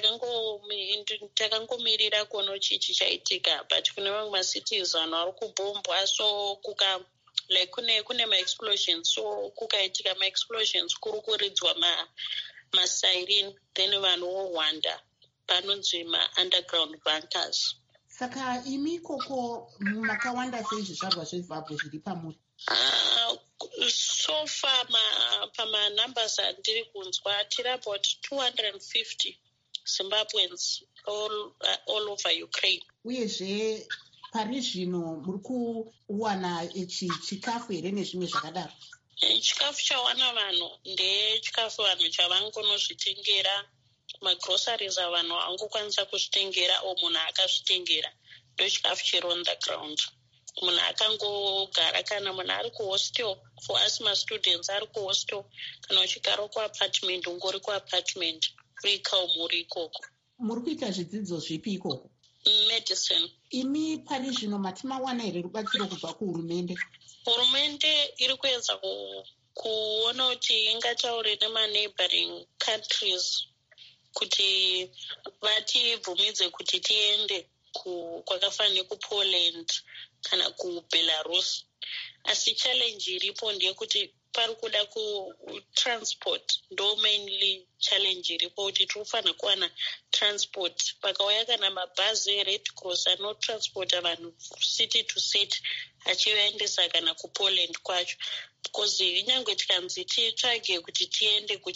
[SPEAKER 3] takangomirira kuona chichi chaitika, but kune mamwe ma-cities vanhu vari kubhombwa, so kuka like kune kune ma-explosions, so kukaitika ma-explosions kuri kuridzwa ma-siren, then vanhu vohwanda panonzi ma-underground bunkers.
[SPEAKER 2] Saka imi koko makawanda sei zvizvarwa zveZimbabwe zviri pamuri?
[SPEAKER 3] Uh, so far pama-numbers andiri kunzwa tiri about two hundred fifty Zimbabweans all, uh, all over Ukraine.
[SPEAKER 2] Uyezve pari zvino muri kuwana chikafu here nezvimwe zvakadaro?
[SPEAKER 3] Chikafu chawana vanhu ndechikafu vanhu chavangonozvitengera, ma-groceries avanhu angokwanisa kuzvitengera o munhu akazvitengera, ndochikafu chiri on the ground. Munhu akangogara, kana munhu ari kuhostel, for us ma-students ari kuhostel, kana uchigara kuapartment ungori kuapartment, free cow muri ikoko.
[SPEAKER 2] Muri kuita zvidzidzo zvipi ikoko?
[SPEAKER 3] Medicine.
[SPEAKER 2] Imi pari zvino mati mawana here rubatsiro kubva kuhurumende?
[SPEAKER 3] Hurumende iri kuedza kuona kuti ingataure nema-neighboring countries kuti vatibvumidze kuti tiende kwakafanira kuPoland kana kuBelarus, asi challenge iripo ndeyekuti pari kuda kutransport, ndo mainly challenge iripo, kuti tinofanira kuwana transport. Pakauya kana mabhazi eRed Cross anotransporta vanhu city to city achivaendesa kana kuPoland kwacho, because inyange tikanzi titsvage kuti tiende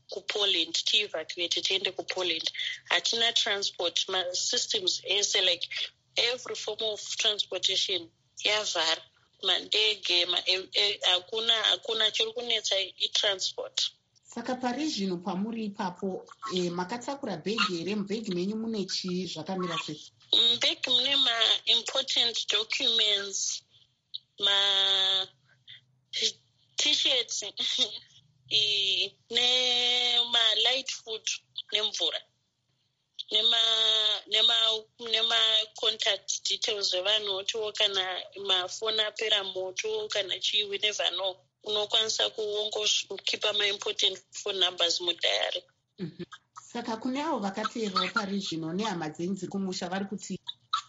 [SPEAKER 13] kupoland tievacuate tiende kupoland hatina transport masystems ese like every form of transportation yavhara mandege hakuna hakuna chiri kunetsa itransport.
[SPEAKER 2] Saka pari zvino pamuri ipapo e, makatakura bhegi here? Mubhegi menyu mune chii zvakamira sei?
[SPEAKER 13] Mubhegi mune ma-important documents, ma-t-shirts nema-light food nemvura nema-contact details evanhu otiwo kana mafoni apera moto kana chii we never know unokwanisa kuongokipa ma-important phone numbers mudhayari.
[SPEAKER 2] Mm-hmm. Saka kune avo vakateerawo pari zvino nehama dzenyu dzekumusha vari kuti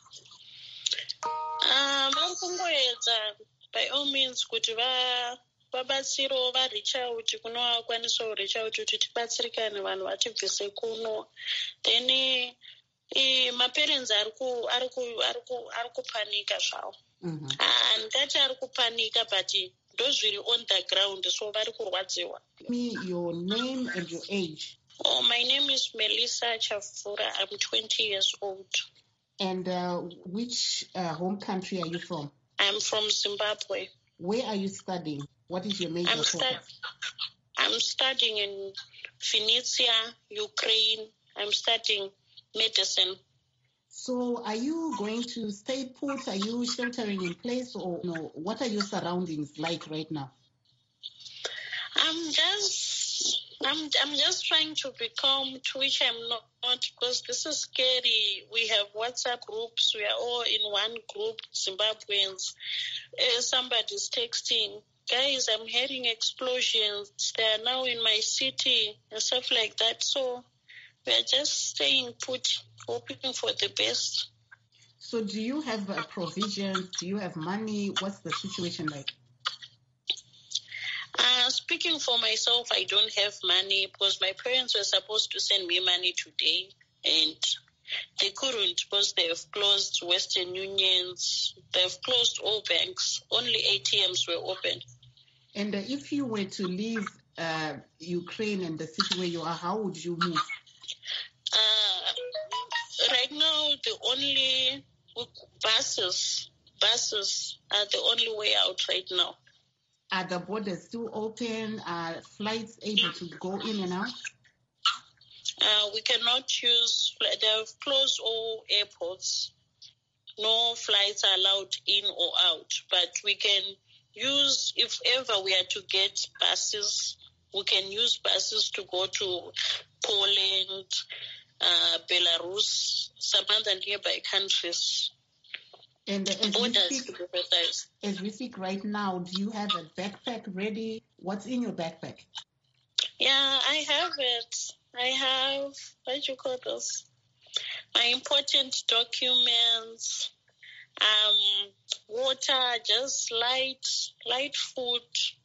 [SPEAKER 13] vari kungoedza by all means kuti vabatsirewo vareach out kuno vakwanisawo reach out kuti tibatsirikane vanhu vatibvise kuno. Then maparents ari kupanika zvawo. Handati ari kupanika but ndozviri on the ground, so vari kurwadziwa.
[SPEAKER 2] Me, your name and your age?
[SPEAKER 13] Oh, my name is Melissa Chafura. I'm twenty years old.
[SPEAKER 2] And uh, which uh, home country are you from?
[SPEAKER 13] I'm from Zimbabwe.
[SPEAKER 2] Where are you studying? What is your major
[SPEAKER 13] I'm, stu- I'm studying in Vinnytsia, Ukraine. I'm studying medicine.
[SPEAKER 2] So are you going to stay put? Are you sheltering in place, or no? What are your surroundings like right now?
[SPEAKER 13] I'm just, I'm, I'm just trying to become, to which I'm not, not, because this is scary. We have WhatsApp groups. We are all in one group, Zimbabweans. Uh, somebody's texting, guys, I'm hearing explosions. They are now in my city and stuff like that. So we are just staying put, hoping for the best.
[SPEAKER 2] So do you have uh, provisions? Do you have money? What's the situation like?
[SPEAKER 13] Uh, speaking for myself, I don't have money because my parents were supposed to send me money today and they couldn't because they've closed Western Unions. They've closed all banks. Only A T Ms were open.
[SPEAKER 2] And uh, if you were to leave uh, Ukraine and the city where you are, how would you move?
[SPEAKER 13] Uh, right now, the only buses, buses are the only way out right now.
[SPEAKER 2] Are the borders still open? Are flights able to go in and out?
[SPEAKER 13] Uh, we cannot use, they've closed all airports. No flights are allowed in or out, but we can use, if ever we are to get buses, we can use buses to go to Poland, uh, Belarus, some other nearby countries.
[SPEAKER 2] And as we, speak, as we speak right now, do you have a backpack ready? What's in your backpack?
[SPEAKER 13] Yeah, I have it. I have, what do you call this? My important documents, um, water, just light, light food,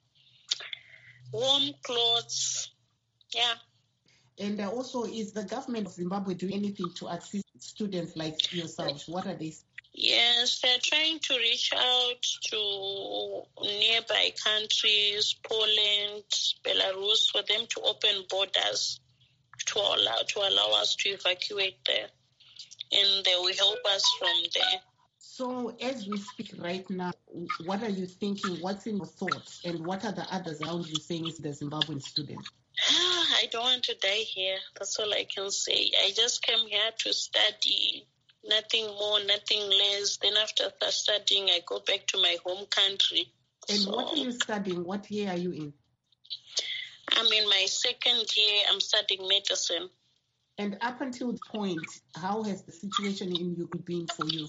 [SPEAKER 13] warm clothes. Yeah.
[SPEAKER 2] And uh, also, is the government of Zimbabwe doing anything to assist students like yourselves? What are they?
[SPEAKER 13] Yes, they're trying to reach out to nearby countries, Poland, Belarus, for them to open borders to allow to allow us to evacuate there, and they will help us from there.
[SPEAKER 2] So, as we speak right now, what are you thinking? What's in your thoughts, and what are the others around you saying is the Zimbabwean student?
[SPEAKER 13] I don't want to die here. That's all I can say. I just came here to study. Nothing more, nothing less. Then after studying, I go back to my home country.
[SPEAKER 2] And
[SPEAKER 13] so,
[SPEAKER 2] what are you studying? What year are you in?
[SPEAKER 13] I'm in my second year. I'm studying medicine.
[SPEAKER 2] And up until this point, how has the situation in Ukraine been for you?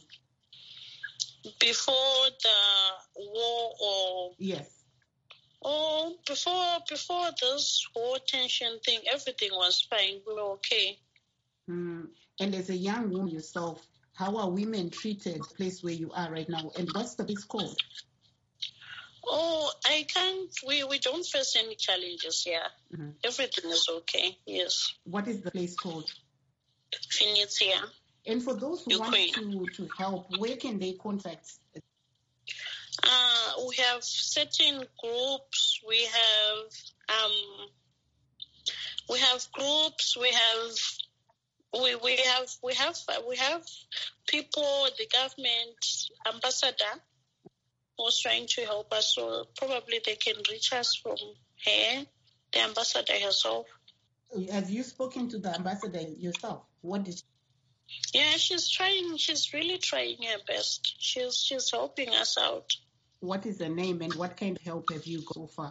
[SPEAKER 13] Before the war or...
[SPEAKER 2] Yes.
[SPEAKER 13] Oh, before, before this war tension thing, everything was fine. We were okay.
[SPEAKER 2] Hmm. And as a young woman yourself, how are women treated, the place where you are right now? And what's the place called?
[SPEAKER 13] Oh, I can't, we, we don't face any challenges here. Mm-hmm. Everything is okay, yes.
[SPEAKER 2] What is the place called?
[SPEAKER 13] Vinnytsia.
[SPEAKER 2] And for those who Ukraine. want to, to help, where can they contact?
[SPEAKER 13] Uh, we have certain groups. We have... um. We have groups. We have we we have we have we have people. The government ambassador was trying to help us, so probably they can reach us from here, the ambassador herself.
[SPEAKER 2] Have you spoken to the ambassador yourself? What did she...
[SPEAKER 13] Yeah, she's trying. She's really trying her best. She's she's helping us out.
[SPEAKER 2] What is the name and what kind of help have you got so far?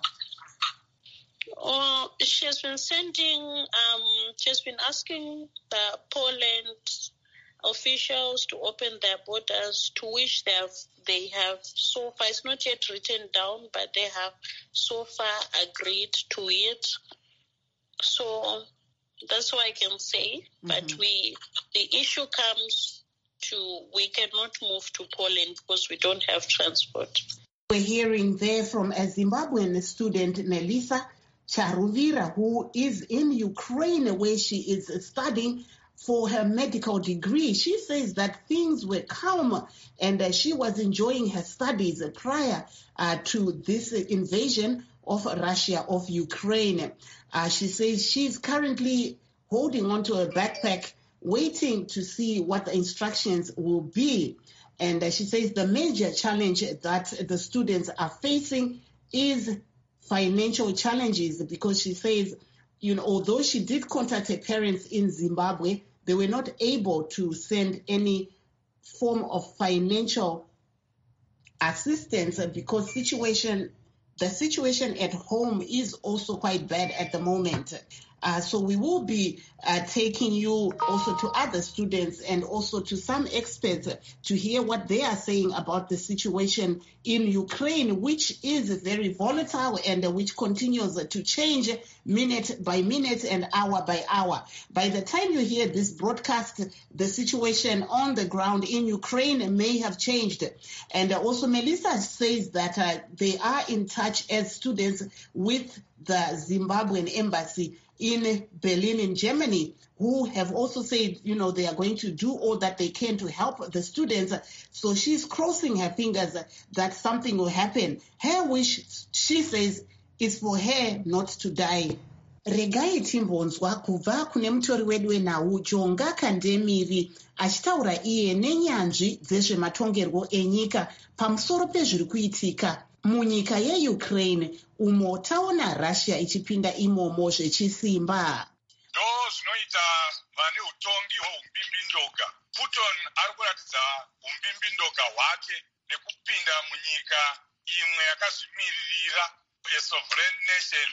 [SPEAKER 13] Oh, she has been sending. Um, she has been asking the Poland officials to open their borders, to which they have they have so far. It's not yet written down, but they have so far agreed to it. So that's what I can say. Mm-hmm. But we, the issue comes to we cannot move to Poland because we don't have transport.
[SPEAKER 2] We're hearing there from a Zimbabwean student, Melissa Charuvira, who is in Ukraine, where she is studying for her medical degree. She says that things were calm and uh, she was enjoying her studies prior uh, to this invasion of Russia, of Ukraine. Uh, she says she's currently holding onto a backpack, waiting to see what the instructions will be. And uh, she says the major challenge that the students are facing is financial challenges, because she says, you know, although she did contact her parents in Zimbabwe, they were not able to send any form of financial assistance because situation, the situation at home is also quite bad at the moment. Uh, so we will be uh, taking you also to other students and also to some experts to hear what they are saying about the situation in Ukraine, which is very volatile and uh, which continues to change minute by minute and hour by hour. By the time you hear this broadcast, the situation on the ground in Ukraine may have changed. And uh, also Melissa says that uh, they are in touch as students with the Zimbabwean embassy in Berlin, in Germany, who have also said, you know, they are going to do all that they can to help the students. So she's crossing her fingers that something will happen. Her wish, she says, is for her not to die. Regai timbonzwa kubva kune mutori wedu wenhau Jonga Kandemiri achitaura iye nenyanzvi dzezvematongerwo enyika pamusoro pezviri kuitika munyika yeUkraine, umo taona Russia ichipinda imomo zvechisimba.
[SPEAKER 14] Ndo zvinoita vane utongi hweumbimbi-ndoga. Putin ari kuratidza umbimbindoga hwake nekupinda munyika imwe yakazvimiririra, a sovereign nation,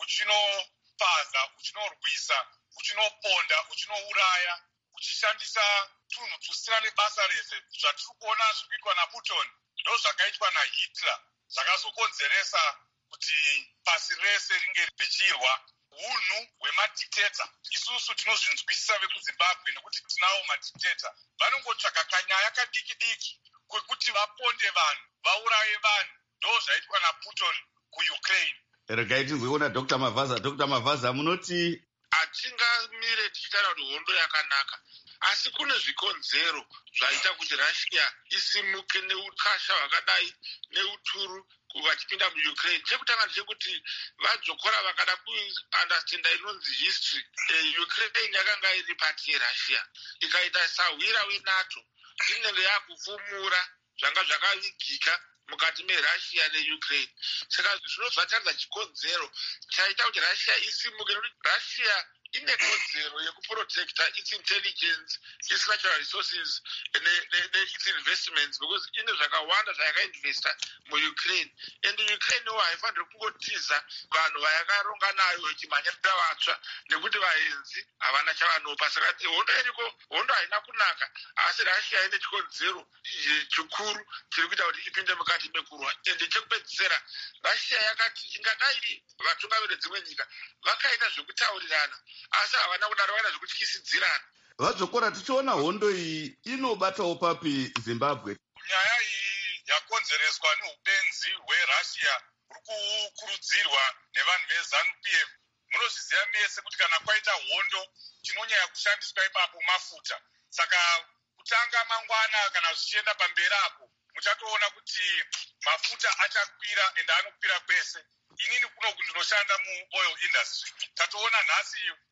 [SPEAKER 14] uchinopaza, uchinorwisa, uchinoponda, uchinouraya, uchishandisa tunhu tusina nebasa rese. Zvatiri kuona zvikuitwa naPutin ndo zvakaitwa naHitler, zvakazokonzeresa kuti pasi rese ringe richirwa hunhu hwemadictator. Isusu tinozvinzwisisa vekuZimbabwe nekuti tinawo madictator. Vanongotsvaka kanyaya kadiki diki kwekuti vaponde vanhu, vauraye vanhu. Ndo zvaitwa naPutin kuUkraine.
[SPEAKER 15] Regai tinzweona Doctor Mavaza. Doctor Mavaza, munoti
[SPEAKER 7] hatingamire tichitaura kuti hondo yakanaka, asi kune zvikonzero zvaita kuti Russia isimuke neukasha hwakadai neuturu vachipinda muUkraine. Chekutanga ndechekuti vadzokora vakada kuunderstanda inonzi history. E, Ukraine yakanga iri pati yeRussia, ikaita sahwira weNATO, inenge yakupfumura zvanga zvakavigika mukati meRussia neUkraine. Saka zvinobva chikonzero chaita kuti Russia isimuke, nekuti Russia ine kodzero yekuprotecta its intelligence, its natural resources ne-its investments, because ine zvakawanda zvayakainvesta muUkraine. And Ukraine wo haifaniri kungotiza vanhu vayakaronga nayo ichimhanyira vatsva nekuti vaenzi havana chavanopa. Saka hondo iriko, hondo haina kunaka, asi Russia ine chikonzero chikuru chiri kuita kuti ipinde mukati mekurwa. And chekupedzisira, Russia yakati ingadai vatungamiri dzimwe nyika vakaita zvekutaurirana, asi havana kudaro vaina zvekutyisidzirana.
[SPEAKER 15] Vadzokora, tichiona hondo iyi inobatawo papi Zimbabwe.
[SPEAKER 14] Nyaya iyi yakonzereswa neupenzi hweRussia huri kukurudzirwa nevanhu veZANU-P F. Munozviziva mese kuti kana kwaita hondo chinonyanya kushandiswa ipapo mafuta. Saka kutanga mangwana kana zvichienda pamberi apo muchatoona kuti mafuta achakwira ende anokwira kwese. Inini kuno ndinoshanda muoil industry. Tatoona nhasi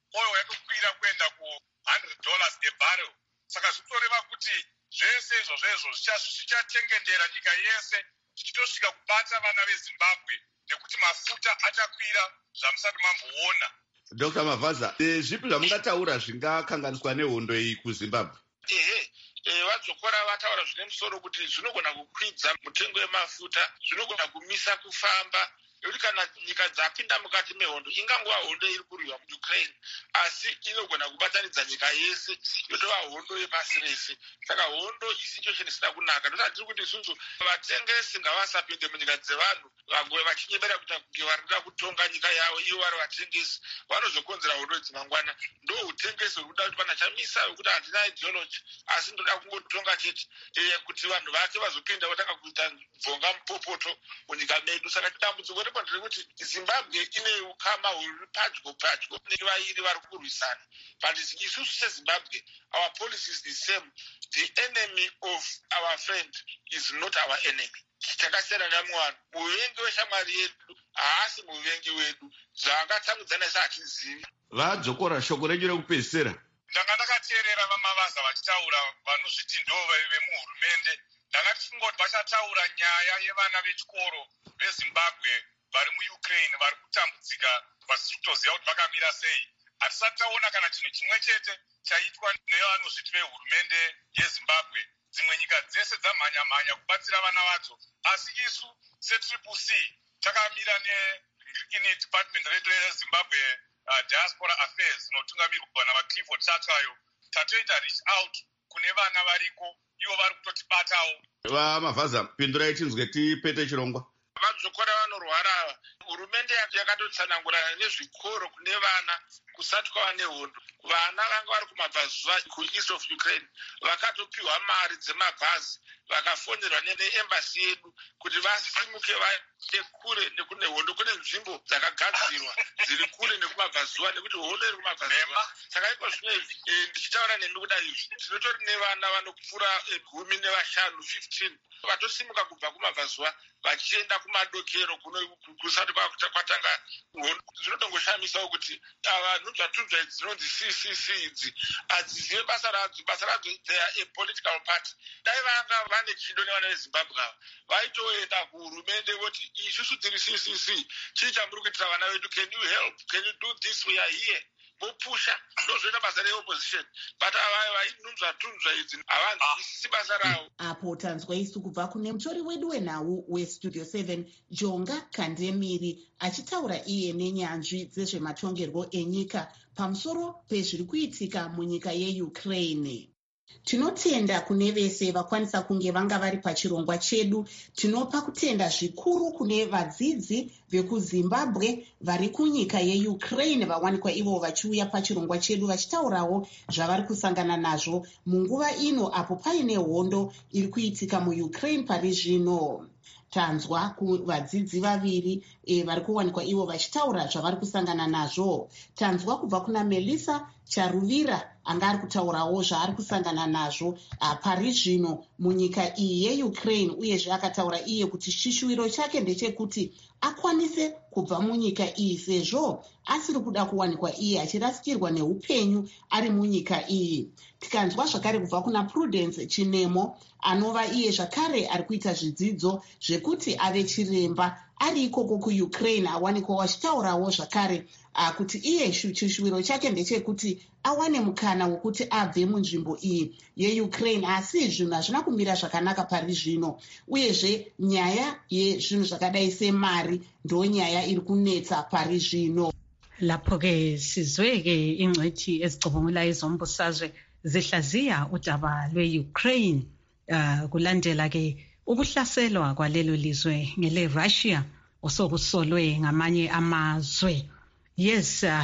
[SPEAKER 14] oil yatokwira kuenda ku one hundred dollars a barrel. Saka zvitoreva kuti zvese izvozvo zvichatengendera nyika yese zvichitosvika kubata vana veZimbabwe nekuti mafuta achakwira zvamusati mamboona.
[SPEAKER 15] Doctor Mavaza, zvipi zvamungataura zvingakanganiswa nehondo iyi kuZimbabwe?
[SPEAKER 10] Ehe, vadzokora vataura zvine musoro kuti zvinogona kukwidza mutengo wemafuta, zvinogona kumisa kufamba, nekuti kana nyika dzapinda mukati mehondo, ingangova hondo iri kurwiwa muUkraine, asi inogona kubatanidza nyika yese yotova hondo yepasi rese. Saka hondo isituation isina kunaka. Ndokuti tiri kuti isusu vatengesi ngavasapinde munyika dzevanhu vagove vachinyemera kuti varikuda kutonga nyika yavo, ivo vari vatengesi vanozokonzera hondo dzimangwana. Ndo utengesi huri kuda kuti pana chamisa wekuti handina ideology, asi ndoda kungotonga chete kuti vanhu vake vazopinda votanga kuita bvonga mupopoto munyika medu. Saka dambudziko repo nderekuti Zimbabwe ine ukama huri padyo padyo nevairi vari kurwisana. But isusu seZimbabwe, our policy is the same. The enemy of our friend is not our enemy. Takasiyana namwana, muvengi weshamwari yedu haasi muvengi wedu. Zvaangatsamwidzana saachizivi.
[SPEAKER 15] Vadzokora shoko renyu rekupedzisira.
[SPEAKER 14] Ndanga ndakateerera vaMavaza vachitaura vanozviti ndo vemuhurumende. Ndanga tichingoti vachataura nyaya yevana vechikoro veZimbabwe vari muUkraine vari kutambudzika vasitoziva kuti vakamira sei. Hatisati taona kana chinhu chimwe chete chaitwa nevanozviti vehurumende yeZimbabwe. Dzimwe nyika dzese dzamhanya-mhanya kubatsira vana vadzo, asi isu setriple C takamira neine department redu yeZimbabwe uh, diaspora affairs inotungamirwa navaClifford Chatayo, tatoita reach out kune vana variko, ivo vari kutotibatawo.
[SPEAKER 15] VaMavaza, pindurai tinzwe tipete chirongwa.
[SPEAKER 10] Vadzokora vanorwara, hurumende yakatotsanangurana nezvikoro kune vana kusati kwava nehondo. Vana vanga vari kumabvazuva kueast of Ukraine vakatopiwa mari dzemabhazi, vakafonerwa neembassy yedu kuti vasimuke vaende kure nekune hondo. Kune nzvimbo dzakagadzirwa dziri kure nekumabvazuva nekuti hondo iri kumabvazuva. Saka iko zvinezvi ndichitaura nemi kudai izvi tinotori nevana vanopfuura gumi nevashanu fifteen vatosimuka kubva kumabvazuva vachienda kumadokero kusati kwatanga hondo. Zvinotongoshamisa kuti vanhuzvatunzva dzinonzi C C C idzi hadzizive basa radzo. Basa radzo they are a political party. Dai vanga vane chido nevana veZimbabwe ava vaitoenda kuhurumende voti isusu tiri C C C, chii chamuri kuitira vana vedu, can you help, can you do this, we are here. Mopusha ndozoita basa reopposition, but avaya vainunzvatunzva idzi havanzwisisi basa ravo.
[SPEAKER 16] Apo tanzwa isu kubva kune mutori wedu wenhau westudio seven Jonga Kandemiri achitaura iye nenyanzvi dzezvematongerwo enyika pamusoro pezviri kuitika munyika yeUkraine. Tinotenda kune vese vakwanisa kunge vanga vari pachirongwa chedu. Tinopa kutenda zvikuru kune vadzidzi vekuZimbabwe vari kunyika yeUkraine vawanikwa ivo vachiuya pachirongwa chedu vachitaurawo zvavari kusangana nazvo munguva ino apo paine hondo iri kuitika muUkraine pari zvino. Tanzwa kuvadzidzi vaviri e, vari kuwanikwa ivo vachitaura zvavari kusangana nazvo. Tanzwa kubva kuna Melissa Charuvira anga ari kutaurawo zvaari kusangana nazvo pari zvino munyika iyi yeUkraine, uyezve akataura iye kuti shishuwiro chake ndechekuti akwanise kubva munyika iyi sezvo asiri kuda kuwanikwa iye achirasikirwa neupenyu ari munyika iyi. Tikanzwa zvakare kubva kuna Prudence Chinemo anova iye zvakare ari kuita zvidzidzo zvekuti ave chiremba ari ikoko kuUkraine, awanikwa wachitaurawo zvakare kuti iye chishuwiro chake ndechekuti awane mukana wekuti abve munzvimbo iyi yeUkraine, asi zvinhu hazvina kumira zvakanaka pari zvino, uyezve nyaya yezvinhu zvakadai semari ndo nyaya iri kunetsa pari zvino.
[SPEAKER 17] Lapho-ke sizwe-ke ingcithi ezicubungula izombusazwe zihlaziya udaba lwe-Ukraine uh, kulandela-ke ukuhlaselwa kwalelo lizwe ngele Russia osokusolwe ngamanye amazwe. Yes, uh,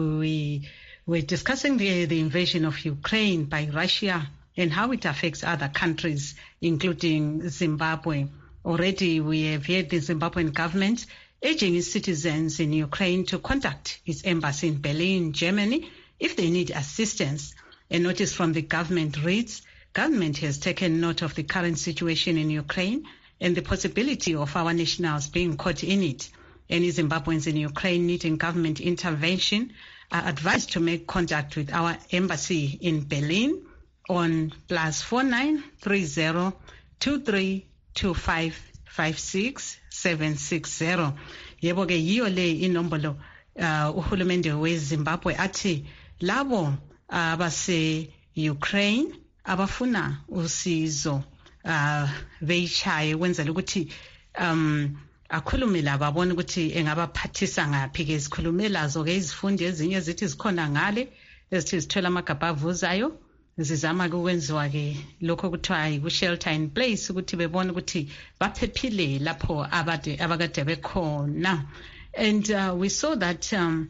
[SPEAKER 17] we were discussing the, the invasion of Ukraine by Russia and how it affects other countries, including Zimbabwe. Already we have heard the Zimbabwean government urging its citizens in Ukraine to contact its embassy in Berlin, Germany, if they need assistance. A notice from the government reads, government has taken note of the current situation in Ukraine and the possibility of our nationals being caught in it. Any Zimbabweans in Ukraine needing government intervention are advised to make contact with our embassy in Berlin on plus four nine three zero two three two five five six seven six zero. Yebo ke yiyo le inombolo uh, uhulumende weZimbabwe athi labo abase Ukraine abafuna usizo uh, beyichaye kwenzela ukuthi um akhulume laba abone ukuthi engabaphathisa ngaphi ke izikhulumela zo ke izifundi ezinye zithi zikhona ngale ezithi zithola amagabha avuzayo zizama ukwenziwa ke lokho kuthiwa ku shelter in place ukuthi bebone ukuthi baphephile lapho abade abakade bekhona. And uh, we saw that um,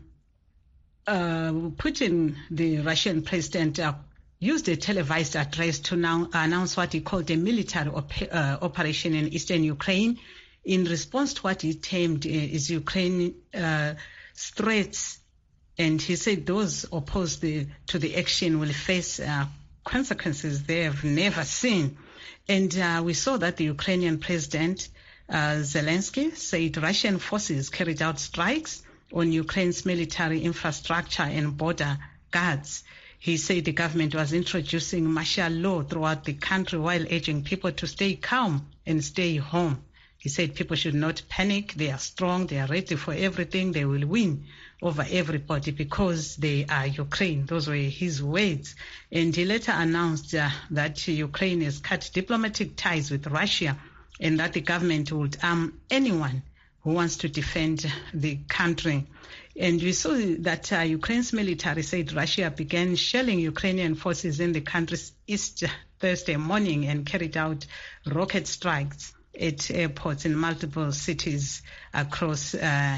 [SPEAKER 17] uh, Putin, the Russian president, uh, used a televised address to now announce what he called a military op uh, operation in eastern Ukraine in response to what he termed uh, is Ukraine uh, threats. And he said those opposed the, to the action will face uh, consequences they have never seen. And uh, we saw that the Ukrainian president, uh, Zelensky, said Russian forces carried out strikes on Ukraine's military infrastructure and border guards. He said the government was introducing martial law throughout the country while urging people to stay calm and stay home. He said people should not panic. They are strong. They are ready for everything. They will win over everybody because they are Ukraine. Those were his words. And he later announced uh, that Ukraine has cut diplomatic ties with Russia and that the government would arm anyone who wants to defend the country. And we saw that uh, Ukraine's military said Russia began shelling Ukrainian forces in the country's east Thursday morning and carried out rocket strikes at airports in multiple cities across uh,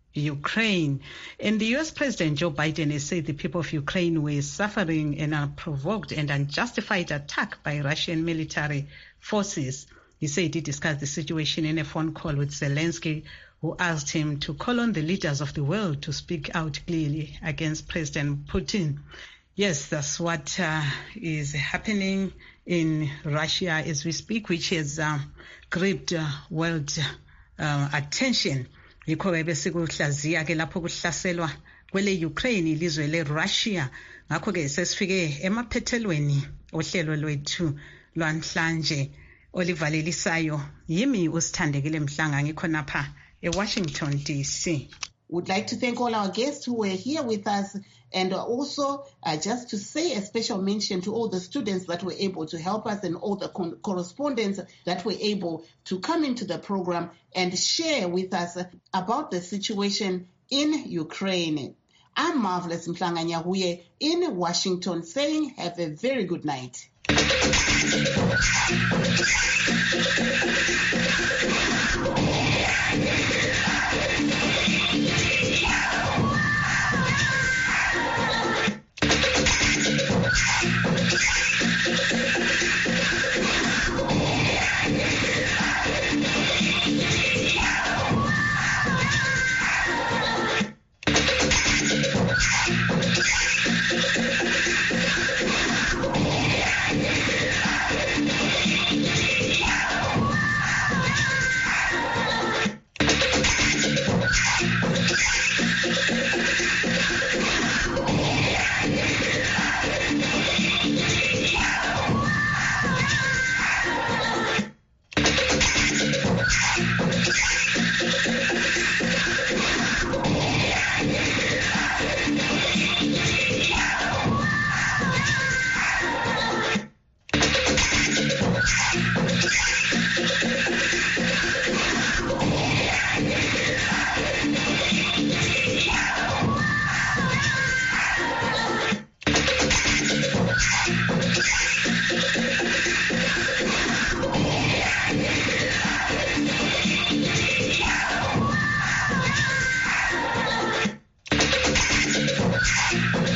[SPEAKER 17] Ukraine. And the U S President Joe Biden has said the people of Ukraine were suffering an unprovoked and unjustified attack by Russian military forces. He said he discussed the situation in a phone call with Zelensky, who asked him to call on the leaders of the world to speak out clearly against President Putin. Yes, that's what uh, is happening in Russia as we speak, which has uh, gripped uh, world uh, attention. Yikho bese kuhlaziya ke lapho kuhlaselwa kwele Ukraine ilizwe le Russia. Ngakho ke sesifike emaphethelweni ohlelo lwethu lwanhlanje olivalelisayo. Yimi usithandekile Mhlanga ngikhonapha eWashington D C.
[SPEAKER 16] Would like to thank all our guests who were here with us, and also uh, just to say a special mention to all the students that were able to help us and all the con- correspondents that were able to come into the program and share with us about the situation in Ukraine. I'm Marvelous Mhlanga Nyahuye in Washington saying have a very good night.
[SPEAKER 18] Thank you.